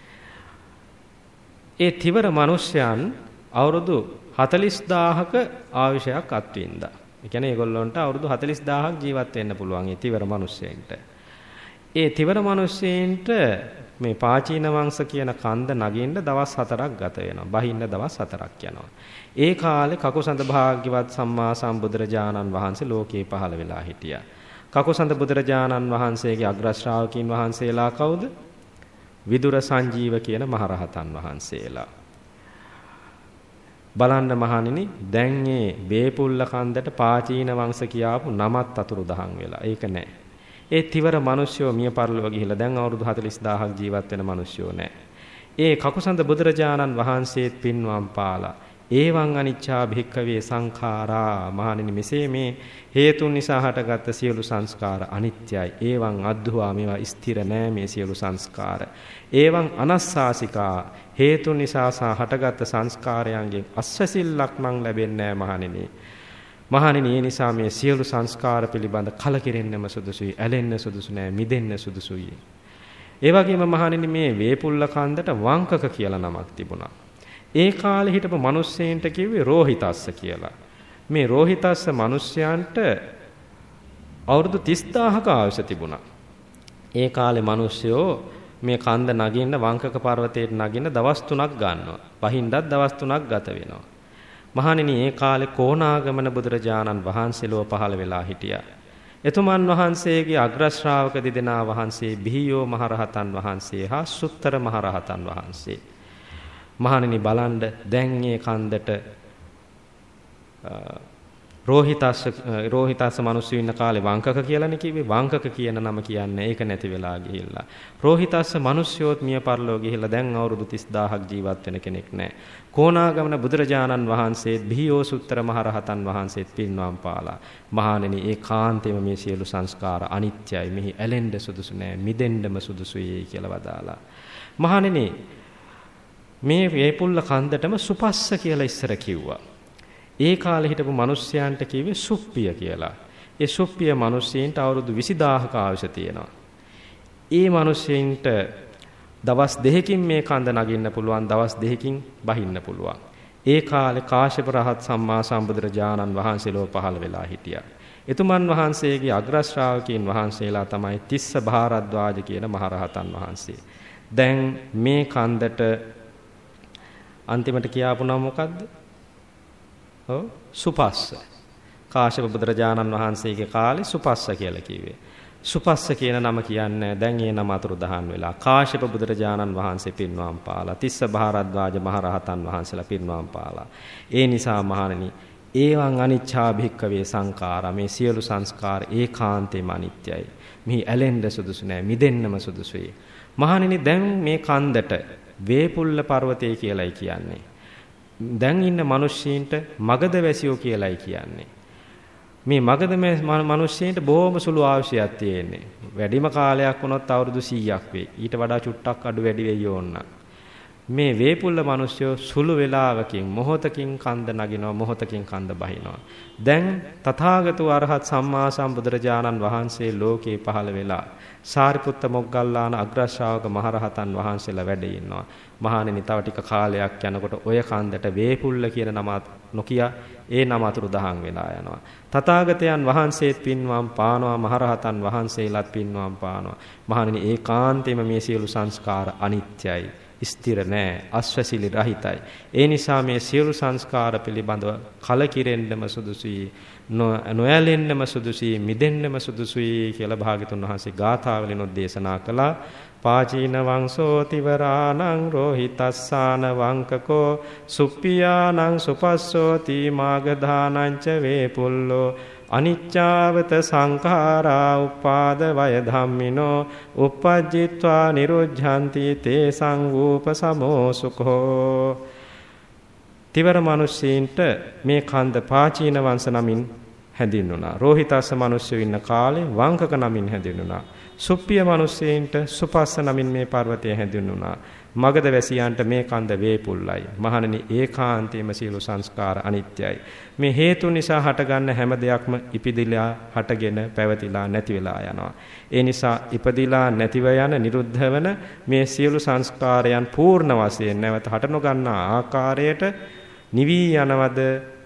ඒ තිවර මිනිස්යන් අවුරුදු හතළිස් දාහක ආයුෂයක් අත්විඳා. ඒ කියන්නේ ඒගොල්ලන්ට අවුරුදු හතළිස් දාහක් ජීවත් වෙන්න පුළුවන් ඒ තිවර මිනිස්සෙන්ට. ඒ තිවර මිනිස්සෙන්ට මේ පාචීන වංශ කියන කන්ද නගින්න දවස් හතරක් ගත වෙනවා. බහින්න දවස් හතරක් යනවා. ඒ කාලේ කකුසඳ භාග්‍යවත් සම්මා සම්බුදුරජාණන් වහන්සේ ලෝකේ පහළ වෙලා හිටියා. කකුසඳ බුදුරජාණන් වහන්සේගේ අග්‍ර ශ්‍රාවකීන් වහන්සේලා කවුද? විදුර සංජීව කියන මහරහතන් වහන්සේලා. බලන්න මහණෙනි දැන් මේ බේපුල්ල කන්දට පාචීන වංශ කියාපු නමත් අතුරුදහන් වෙලා. ඒක නෑ. ඒ තිවර මිනිස්සුયો මිය පරලොව ගිහිලා දැන් අවුරුදු හතළිස් දාහක් ජීවත් වෙන මිනිස්සුયો නෑ. ඒ කකුසඳ බුදුරජාණන් වහන්සේත් පින්වම් පාලා ඒවං අනිච්චා භික්ඛවේ සංඛාරා මහණෙනි මෙසේ මේ හේතුන් නිසා හටගත් සියලු සංස්කාර අනිත්‍යයි. ඒවං අද්දුවා මේවා ස්ථිර නෑ මේ සියලු සංස්කාර. ඒවං අනස්සාසිකා හේතුන් නිසා හටගත් සංස්කාරයන්ගෙන් අස්වැසිල්ලක් නම් ලැබෙන්නේ නෑ මහණෙනි. මහණෙනි ඒ නිසා මේ සියලු සංස්කාර පිළිබඳ කලකිරෙන්නම සුදුසුයි, ඇලෙන්න සුදුසු නෑ, මිදෙන්න සුදුසුයි. ඒ වගේම මහණෙනි මේ වේපුල්ල කන්දට වංකක කියලා නමක් තිබුණා. ඒ කාලේ හිටපු මිනිස්සෙන්ට කිව්වේ රෝහිතස්ස කියලා. මේ රෝහිතස්ස මිනිස්යන්ට අවුරුදු තිස් දාහක ආයුෂ තිබුණා. ඒ කාලේ මිනිස්සයෝ මේ කන්ද නගින්න වංකක පර්වතයට නගින්න දවස් තුනක් ගන්නවා. පහින්දත් දවස් තුනක් ගත වෙනවා. මහණෙනි ඒ කාලේ කොණාගමන බුදුරජාණන් වහන්සේ ලෝ පහළ වෙලා හිටියා. එතුමන් වහන්සේගේ අග්‍ර ශ්‍රාවක දෙදෙනා වහන්සේ බිහියෝ මහරහතන් වහන්සේ හා සුත්තර මහරහතන් වහන්සේ. මහණෙනි බලන්න දැන් මේ කන්දට රෝහිතස්ස රෝහිතස්ස මිනිස්සු ඉන්න කාලේ වංකක කියලානේ කිව්වේ. වංකක කියන නම කියන්නේ ඒක නැති වෙලා ගිහිල්ලා. රෝහිතස්ස මිනිස්සුයෝත් මිය පරලෝ ගිහිල්ලා දැන් අවුරුදු තිස් දාහක් ජීවත් වෙන කෙනෙක් නැහැ. කොණාගමන බුදුරජාණන් වහන්සේත් බිහියෝ සුත්තර මහරහතන් වහන්සේත් පින්වම් පාලා. මහණෙනි ඒ කාන්තේම මේ සියලු සංස්කාර අනිත්‍යයි. මෙහි ඇලෙන්න සුදුසු නැහැ, මිදෙන්නම සුදුසුයි කියලා වදාලා. මහණෙනි මේ වේපුල්ල කන්දටම සුපස්ස කියලා ඉස්සර කිව්වා. ඒ කාලේ හිටපු මිනිස්යන්ට කිව්වේ සුප්පිය කියලා. ඒ සුප්පිය මිනිස්සෙන්ට අවුරුදු විසි දාහක ආයුෂ තියෙනවා. ඒ මිනිස්සෙන්ට දවස් දෙකකින් මේ කන්ද නගින්න පුළුවන්, දවස් දෙකකින් බහින්න පුළුවන්. ඒ කාලේ කාශ්‍යප රහත් සම්මා සම්බුදුරජාණන් වහන්සේ ලෝ පහළ වෙලා හිටියා. එතුමන් වහන්සේගේ අග්‍ර ශ්‍රාවකීන් වහන්සේලා තමයි තිස්ස භාරද්වාජ කියන මහරහතන් වහන්සේ. දැන් මේ කන්දට අන්තිමට කියාපු නම මොකද්ද? ඔව් සුපස්ස. කාශ්‍යප බුදුරජාණන් වහන්සේගේ කාලේ සුපස්ස කියලා කිව්වේ. සුපස්ස කියන නම කියන්නේ දැන් ඒ නම අතුරුදහන් වෙලා. කාශ්‍යප බුදුරජාණන් වහන්සේ පින්වම් පාලා. තිස්ස භාරද්වාජ මහරහතන් වහන්සේලා පින්වම් පාලා. ඒ නිසා මහණෙනි, ඒවං අනිච්ඡා භික්ඛවේ සංඛාරා, මේ සියලු සංස්කාර ඒකාන්තේම අනිත්‍යයි. මෙහි ඇලෙන්න සුදුසු නෑ, මිදෙන්නම සුදුසුයි. මහණෙනි, දැන් මේ කන්දට වේපුල්ල පර්වතය කියලායි කියන්නේ. දැන් ඉන්න මිනිස්සීන්ට මගධ වැසියෝ කියලායි කියන්නේ. මේ මගධ මිනිස්සීන්ට බොහොම සුළු ආයුෂයක් තියෙන්නේ. වැඩිම කාලයක් වුණොත් අවුරුදු සීයක් වෙයි. ඊට වඩා චුට්ටක් අඩු වැඩි වෙයි ඕන්න. මේ වේපුල්ල මිනිස්සු සුළු වේලාවකින් මොහොතකින් කන්ද නගිනවා, මොහොතකින් කන්ද බහිනවා. දැන් තථාගත අරහත් සම්මා සම්බුදුරජාණන් වහන්සේ ලෝකේ පහළ වෙලා සාරිපුත්ත මොග්ගල්ලාන අග්‍රශ්‍රාවක මහරහතන් වහන්සේලා වැඩ ඉන්නවා. මහණෙනි, තව ටික කාලයක් යනකොට ඔය කන්දට වේපුල්ල කියන නම නොකිය ඒ නම අතුරුදහන් වෙලා යනවා. තථාගතයන් වහන්සේත් පින්වම් පානවා, මහරහතන් වහන්සේලාත් පින්වම් පානවා. මහණෙනි, ඒකාන්තයෙන්ම මේ සියලු සංස්කාර අනිත්‍යයි, ස්ථිර නෑ, අස්වැසිලි රහිතයි. ඒ නිසා මේ සියලු සංස්කාර පිළිබඳව කලකිරෙන්නම සුදුසුයි, නොයැලෙන්නම සුදුසුයි, මිදෙන්නම සුදුසුයි කියලා භාග්‍යතුන් වහන්සේ ගාථාවලින් දේශනා කළා. පාචීන වංශෝ තිවරාණං රෝහිතස්සාන වංකකෝ සුප්පියානං සුපස්සෝති මාගධානං ච වේපුල්ලෝ අනිච්චාවත සංඛාරා උපාද වය ධම්මිනෝ uppajjitva niruddhanti te සංවූපසමෝ සුඛෝ. තිවර මිනිස්සීන්ට මේ කන්ද පාචීන වංශ නමින් හැඳින්වුණා. රෝහිතස්ස මිනිස්සු ඉන්න කාලේ වංකක නමින් හැඳින්වුණා. සුප්පිය මිනිස්සීන්ට සුපස්ස නමින් මේ පර්වතය හැඳින්වුණා. මගධ වැසියන්ට මේ කන්ද වේපුල්ලයි. මහණෙනි, ඒකාන්තයෙන්ම සියලු සංස්කාර අනිත්‍යයි. මේ හේතු නිසා හටගන්න හැම දෙයක්ම ඉපදිලා හටගෙන පැවතිලා නැති වෙලා යනවා. ඒ නිසා ඉපදිලා නැතිව යන නිරුද්ධ වන මේ සියලු සංස්කාරයන් පූර්ණ වශයෙන් නැවත හට නොගන්නා ආකාරයට නිවි යනවද?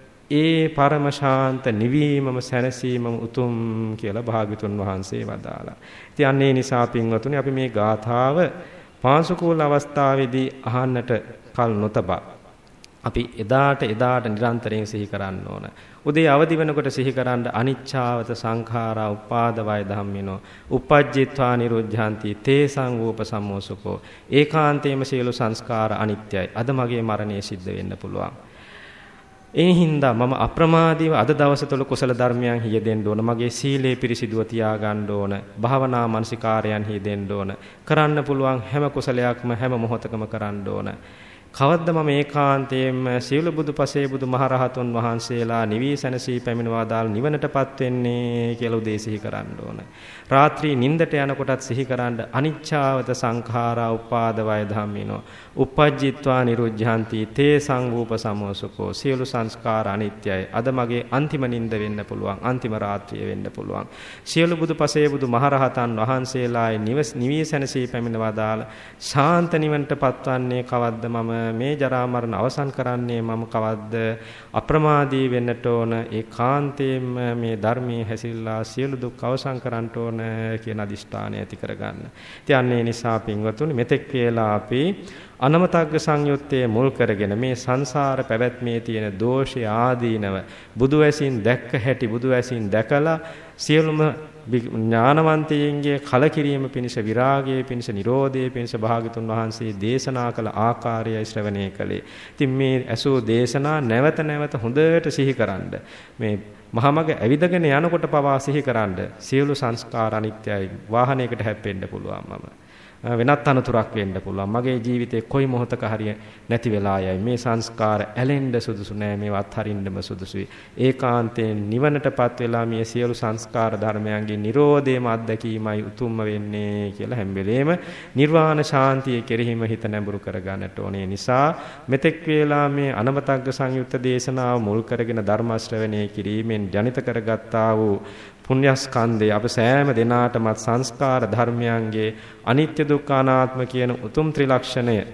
ඒ පරම ශාන්ත නිවීමම සැනසීමම උතුම් කියලා භාග්‍යතුන් වහන්සේ වදාලා. ඉතින් අන්නේ නිසා පින්වතුනි, අපි මේ ගාථාව පාංශුකූල අවස්ථාවේදී අහන්නට කල් නොතබා අපි එදාට එදාට නිරන්තරයෙන් සිහි කරන්න ඕන. උදේ අවදි වෙනකොට සිහි කරන්න අනිච්චාවත සංඛාරා උපාද වය ධම්මිනෝ uppajjitva niruddhanti te සංවූපසමෝ සුඛෝ. ඒකාන්තේම සියලු සංස්කාර අනිත්‍යයි. අද මගේ මරණය සිද්ධ වෙන්න පුළුවන්. ඒ හින්දා මම අප්‍රමාදීව අද දවස තුළ කුසල ධර්මයන් හියදෙන්න ඕන. මගේ සීලය පිරිසිදුව තියාගන්න ඕන. භාවනා මානසිකාරයන් හියදෙන්න ඕන. කරන්න පුළුවන් හැම කුසලයක්ම හැම මොහොතකම කරන්න ඕන. කවද්ද මම ඒකාන්තයෙන්ම සියලු බුදු පසේ බුදු මහරහතුන් වහන්සේලා නිවි සැනසී පැමිණවා දාල් නිවනටපත් වෙන්නේ කියලා උදේසිහි කරන්න ඕන. රාත්‍රී නිින්දට යනකොටත් සිහි කරන්න අනිච්චාවත සංඛාරා උපාද වය ධම්මිනෝ uppajjitva niruddhanti te සංවූපසමෝ සුඛෝ. සියලු සංස්කාර අනිත්‍යයි. අද මගේ අන්තිම නිින්ද වෙන්න පුළුවන්, අන්තිම රාත්‍රිය වෙන්න පුළුවන්. සියලු බුදු පසේ බුදු මහරහතන් වහන්සේලායි නිවි සැනසී පැමිණවා දාල ශාන්ත නිවනටපත් වන්නේ කවද්ද? මම මේ ජරා මරණ අවසන් කරන්නේ මම කවද්ද? අප්‍රමාදී වෙන්නට ඕන. ඒකාන්තයෙන්ම මේ ධර්මයේ හැසිරලා සියලු දුක් අවසන් කරන්නට ඕන කියන අදිෂ්ඨානය ඇති කරගන්න. ඉතින් අන්නේ නිසා පින්වතුනි, මෙතෙක් වේලා අපි අනමතග්ග සංයුත්තේ මුල් කරගෙන මේ සංසාර පැවැත්මේ තියෙන දෝෂය ආදීනව බුදු ඇසින් දැක්ක හැටි බුදු ඇසින් දැකලා සියලුම ඥානවන්තයින්ගේ කලකිරීම පිණිස, විරාගයේ පිණිස, නිරෝධයේ පිණිස භාගතුන් වහන්සේ දේශනා කළ ආකාරයයි ශ්‍රවණය කළේ. ඉතින් මේ ඇසූ දේශනා නැවත නැවත හොඳට සිහි කරන්න. මේ මහමග ඇවිදගෙන යනකොට පවා සිහි කරන්න. සියලු සංස්කාර අනිත්‍යයි. වාහනයකට හැප්පෙන්න පුළුවන් මම. වෙනත් අනතුරක් වෙන්න පුළුවන්. මගේ ජීවිතේ කොයි මොහොතක හරි නැති වෙලා යයි. මේ සංස්කාර ඇලෙන්න සුදුසු නෑ. මේවත් හරින්නම සුදුසුයි. ඒකාන්තයෙන් නිවනටපත් වෙලා මේ සියලු සංස්කාර ධර්මයන්ගේ Nirodhayම අත්දැකීමයි උතුම්ම වෙන්නේ කියලා හැම වෙලේම නිර්වාණ ශාන්තිය කෙරෙහිම හිත නැඹුරු කරගන්නට ඕනේ. නිසා මෙතෙක් වේලා මේ අනමතග්ග සංයුත්ත දේශනාව මුල් කරගෙන ධර්ම ශ්‍රවණය කිරීමෙන් ජනිත කරගත්තා වූ පුණ්‍යස්කන්ධය අප සෑම දිනාටමත් සංස්කාර ධර්මයන්ගේ අනිත්‍ය දුක්ඛ අනාත්ම කියන උතුම් ත්‍රිලක්ෂණය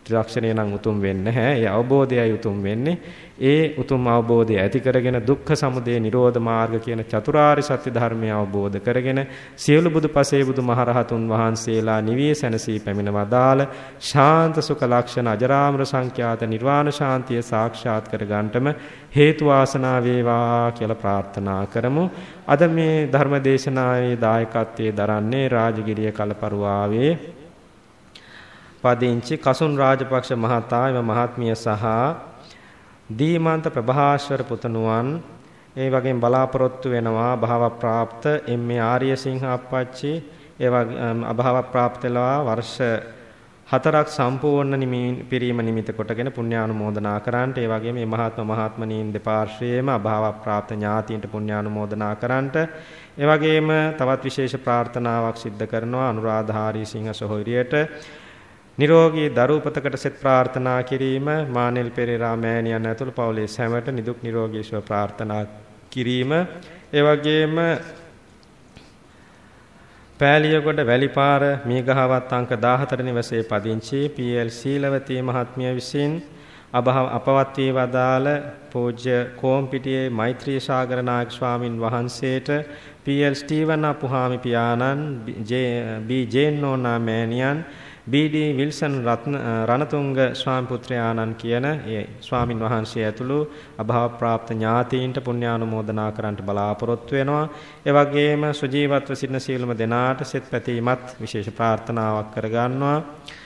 ත්‍රිලක්ෂණය නම් උතුම් වෙන්නේ නැහැ. ඒ අවබෝධයයි උතුම් වෙන්නේ. ඒ උතුම් අවබෝධය ඇති කරගෙන දුක්ඛ සමුදය නිරෝධ මාර්ග කියන චතුරාර්ය සත්‍ය ධර්මය අවබෝධ කරගෙන සියලු බුදු පසේ බුදු මහරහතුන් වහන්සේලා නිවී සැනසී පැමිණ වදාළ ශාන්ත සුඛ ලක්ෂණ අජරාමර සංඛ්‍යාත නිර්වාණ ශාන්තිය සාක්ෂාත් කර ගන්නටම හේතු වාසනා වේවා කියලා ප්‍රාර්ථනා කරමු. අද මේ ධර්ම දේශනාවේ දායකත්වයේ දරන්නේ රාජගිරිය කලපරුවාවේ පදිංචි කසුන් රාජපක්ෂ මහතා එම මහත්මිය සහ දීමන්ත ප්‍රභාස්වර පුතණුවන් ඒ වගේම බලාපොරොත්තු වෙනවා භාව ප්‍රාප්ත එම්.ඒ. ආර්යසිංහ අප්පච්චි ඒ වගේම අභාව ප්‍රාප්තලා වර්ෂ හතරක් සම්පූර්ණ පිරීම නිමිත කොටගෙන පුණ්‍යානුමෝදනා කරන්නට ඒ වගේම මේ මහත්ම මහත්මනීන් දෙපාර්ශ්වයේම අභාව ප්‍රාප්ත ඥාතීන්ට පුණ්‍යානුමෝදනා කරන්නට ඒ වගේම තවත් විශේෂ ප්‍රාර්ථනාවක් සිද්ධ කරනවා අනුරාධාරී සිංහ සොහොයුරියට නිරෝගී දරුපතකට සෙත් ප්‍රාර්ථනා කිරීම මානෙල් පෙරේරා මෑණියන් ඇතුළු පවුලේ සැමට නිදුක් නිරෝගී සුව ප්‍රාර්ථනා කිරීම ඒ වගේම පෑලියගොඩ වැලිපාර මීගහවත් අංක දාහතර නිවසේ පදිංචි පී.එල්. සීලවතී මහත්මිය විසින් අපවත් වී වදාළ පූජ්‍ය කෝම්පිටියේ මෛත්‍රී සාගර නායක ස්වාමින් වහන්සේට පී.එල්. ස්ටීවන් අපුහාමි පියාණන් බී ජේන්නෝනා මෑණියන් බී.ඩී. විල්සන් රත්න රණතුංග ස්වාමි පුත්‍රයාණන් කියන ඒ ස්වාමින් වහන්සේ ඇතුළු අභාව ප්‍රාප්ත ඥාතීන්ට පුණ්‍යානුමෝදනා කරන්නට බලාපොරොත්තු වෙනවා. ඒ වගේම සුජීවත්ව සිටින සියලුම දෙනාට සෙත් පැතීමත් විශේෂ ප්‍රාර්ථනාවක් කරගන්නවා.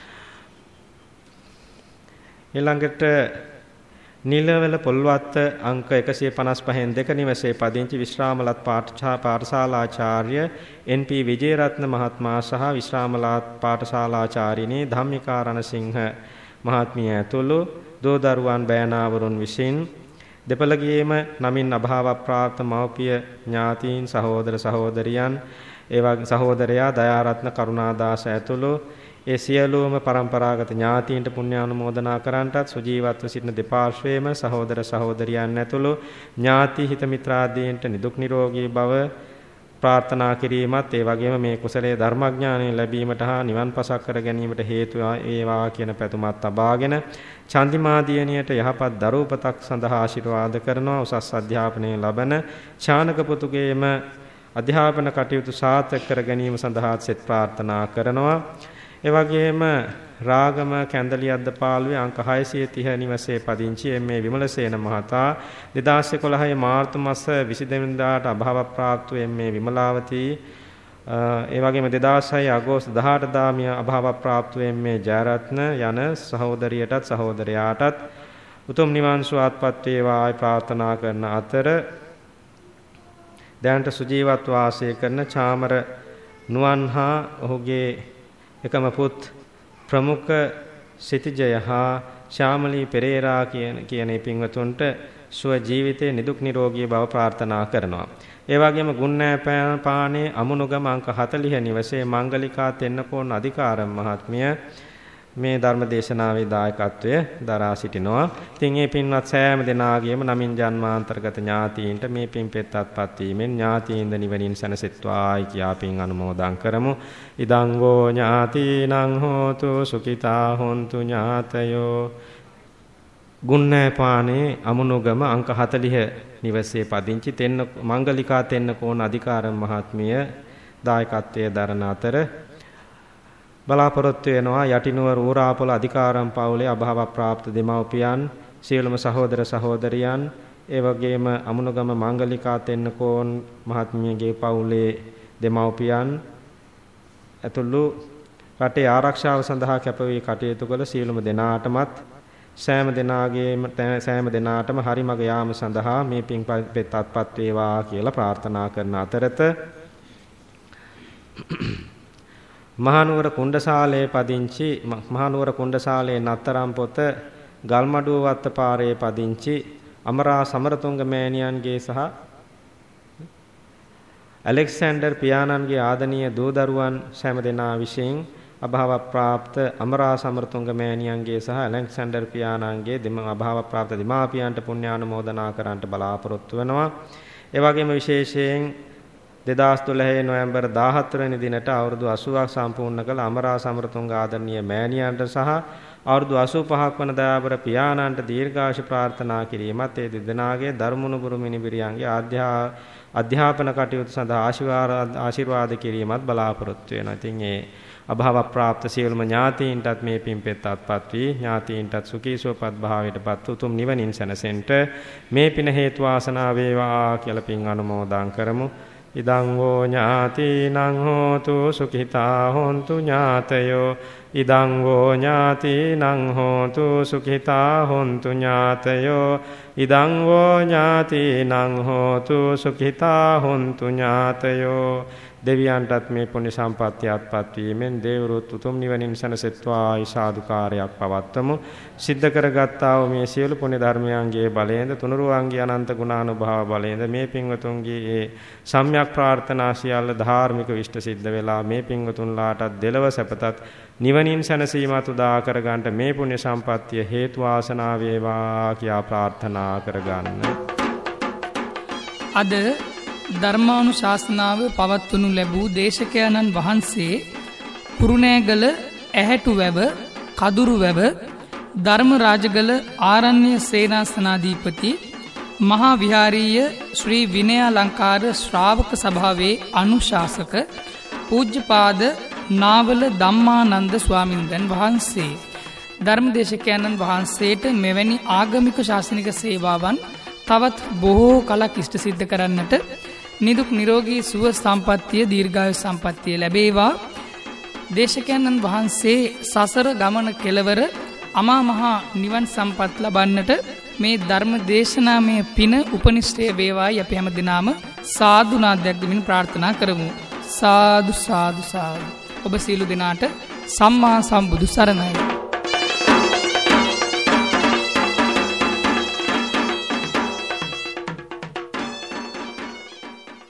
ඊළඟට නිලවල පොල්වත්ත අංක එකසිය පනස් පහෙන් දෙක නිවසේ පදිංචි විශ්‍රාමලත් පාඨශාලාචාර්ය එන්.පී. විජේරත්න මහත්මයා සහ විශ්‍රාමලත් පාඨශාලාචාර්යිනී ධම්මිකා රණසිංහ මහත්මිය ඇතුළු දෝ දරුවන් බෑනාවරුන් විසින් දෙපළගියේම නමින් අභාව ප්‍රාප්ත මව්පිය ඥාතීන් සහෝදර සහෝදරියන් ඒ වගේ සහෝදරයා දයාරත්න කරුණාදාස ඇතුළු ඒ සියලුම પરම්පරාගත ඥාතීන්ට පුණ්‍යානුමෝදනා කරන්නටත් සුජීවත්ව සිටින දෙපාර්ශ්වයේම සහෝදර සහෝදරියන් ඇතුළු ඥාති හිත මිත්‍රාදීන්ට නිදුක් නිරෝගී භව ප්‍රාර්ථනා කිරීමත් ඒ වගේම මේ කුසලයේ ධර්මඥානය ලැබීමට හා නිවන් පසක් කර ගැනීමට හේතු වේවා කියන පැතුමත් තබාගෙන චන්දිමාදියණියට යහපත් දරුපතක් සඳහා ආශිර්වාද කරනවා. උසස් අධ්‍යාපනය ලබන ඡානක පුතුගේම අධ්‍යාපන කටයුතු සාර්ථක කර ගැනීම සඳහා සෙත් ප්‍රාර්ථනා කරනවා. ඒ වගේම රාගම කැන්දලියද්ද පාළුවේ අංක හයසිය තිහ නිවසේ පදිංචි එම්.ඒ. විමලසේන මහතා දෙදාස් එකොළහ මාර්තු මාස විසි වෙනිදාට අභාව ප්‍රාප්ත එම්.ඒ. විමලාවතී ඒ වගේම දෙදාස් හය අගෝස්තු දහඅට දා මිය අභාව ප්‍රාප්ත එම්.ඒ. ජයරත්න යන සහෝදරියටත් සහෝදරයාටත් උතුම් නිවන් සුවපත් වේවායි ප්‍රාර්ථනා කරන අතර දැනට සුජීවත් වාසය කරන චාමර නුවන්හා ඔහුගේ එකම පුත් ප්‍රමුඛ සිටිජය හා ශාමලී පෙරේරා කියන කියන පින්වතුන්ට සුව ජීවිතේ නිදුක් නිරෝගී බව ප්‍රාර්ථනා කරනවා. ඒ වගේම ගුණෑ පානේ අමුණුගම අංක හතළිහ නිවසේ මංගලිකා තෙන්නකෝන් අධිකාරම් මහත්මිය මේ ධර්ම දේශනාවේ දායකත්වය දරා සිටිනවා. ඉතින් මේ පින්වත් සෑම දෙනාගේම නමින් ජන්මාන්තර්ගත ඥාතීන්ට මේ පින්පෙත් අත්පත් වීමෙන් ඥාතීන්ද නිවනින් සැනසෙත්වායි කියා පින් අනුමෝදන් කරමු. ඉදං වූ ඥාතීනං හෝතු සුඛිතා හොන්තු ඥාතයෝ. ගුණෑපානේ අමුණුගම අංක හතළිහ නිවසේ පදිංචි තෙන්න මංගලිකා තෙන්නකෝන් අධිකාරම් මහත්මිය දායකත්වයේ දරන අතර බලාපොරොත්තු වෙනවා යටිනුවර ඌරාපොළ අධිකාරම් පවුලේ අභාව ප්‍රාප්ත දෙමව්පියන් සියලුම සහෝදර සහෝදරියන් ඒ වගේම අමුණුගම මංගලිකා තෙන්නකෝන් මහත්මියගේ පවුලේ දෙමව්පියන් ඇතුළු රටේ ආරක්ෂාව සඳහා කැප වී කටයුතු කළ සියලුම දෙනාටමත් සෑම දෙනාගේම සෑම දෙනාටම හරි මඟ යාම සඳහා මේ පින්පෙත් අත්පත් වේවා කියලා ප්‍රාර්ථනා කරන අතරත මහනුවර කුණ්ඩසාලේ පදිංචි මහනුවර කුණ්ඩසාලේ නතරම් පොත ගල්මඩුව වත්ත පාරේ පදිංචි අමරා සමරතුංග මෑණියන්ගේ සහ ඇලෙක්සැන්ඩර් පියාණන්ගේ ආදනීය දූ දරුවන් සෑම දෙනා විසින් අභාව ප්‍රාප්ත අමරා සමරතුංග මෑණියන්ගේ සහ ඇලෙක්සැන්ඩර් පියාණන්ගේ දෙම අභාව ප්‍රාප්ත දෙමාපියන්ට පුණ්‍යානුමෝදනා කරන්නට බලාපොරොත්තු වෙනවා. ඒ වගේම විශේෂයෙන් දෙදාස් දොළහ නොවැම්බර් දාහතර වෙනි දිනට අවුරුදු අසූවක් සම්පූර්ණ කළ අමරා සමරතුංග ආදරණීය මෑණියන්ට සහ අවුරුදු අසූ පහක් වන දයාබර පියාණන්ට දීර්ඝායුෂ ප්‍රාර්ථනා කිරීමත් ඒ දෙදෙනාගේ ධර්මනුබුරු මිනිබිරියන්ගේ ආධ්‍යා අධ්‍යාපන කටයුතු සඳහා ආශිර්වාද ආශිර්වාද කිරීමත් බලාපොරොත්තු වෙනවා. ඉතින් ඒ අභාව ප්‍රාප්ත සියලුම ඥාතීන්ටත් මේ පින්පෙත් අත්පත් වී ඥාතීන්ටත් සුඛී සුවපත් භාවයටපත් උතුම් නිවනින් සැනසෙන්න මේ පින හේතු වාසනා වේවා කියලා පින් අනුමෝදන් කරමු. ඉදං වූ ඥාතිනං හෝතු සුඛිතා හොන්තු ඥාතයෝ ඉදං වූ ඥාතිනං හෝතු සුඛිතා හොන්තු ඥාතයෝ ඉදං වූ ඥාතිනං හෝතු සුඛිතා හොන්තු ඥාතයෝ දෙවියන්ටත් මේ පුණ්‍ය සම්පත්තිය අත්පත් වීමෙන් දේවරුත් උතුම් නිවනින් සැනසෙත්වා සාදුකාරයක් පවත්වමු. සිද්ධ කරගත්තා වූ මේ සියලු පුණ්‍ය ධර්මයන්ගේ බලයෙන්ද තුනුරුවන්ගේ අනන්ත ගුණානුභාව බලයෙන්ද මේ පින්වතුන්ගේ ඒ සම්‍යක් ප්‍රාර්ථනා සියල්ල ධාර්මික විෂ්ඨ සිද්ධ වෙලා මේ පින්වතුන්ලාටත් දෙලව සැපතත් නිවනින් සැනසීමත් උදා කරගන්නට මේ පුණ්‍ය සම්පත්තිය හේතු වාසනා වේවා කියා ප්‍රාර්ථනා කරගන්න. අද ධර්මානුශාසනාව පවත්වනු ලැබූ දේශකයන්න් වහන්සේ කුරුණෑගල ඇහැටුවැව කදුරුවැව ධර්මරාජගල ආරණ්‍ය සේනාසනාධිපති මහා විහාරීය ශ්‍රී විනයාලංකාර ශ්‍රාවක සභාවේ අනුශාසක පූජ්‍යපාද නාවල ධම්මානන්ද ස්වාමින්දයන් වහන්සේ ධර්මදේශකයන්න් වහන්සේට මෙවැනි ආගමික ශාසනික සේවාවන් තවත් බොහෝ කලක් ඉෂ්ට සිද්ධ කරන්නට නිදුක් නිරෝගී සුව සම්පන්නිය දීර්ඝායු සම්පන්නිය ලැබේවා. දේශකයන්න් වහන්සේ සසර ගමන කෙලවර අමා මහ නිවන් සම්පත් ලබන්නට මේ ධර්ම දේශනාමය පින උපනිෂ්ඨය වේවායි අපි හැම දිනම සාදු නාදයක් දෙමින් ප්‍රාර්ථනා කරමු. සාදු සාදු සාදු. ඔබ සීල දිනාට සම්මා සම්බුදු සරණයි.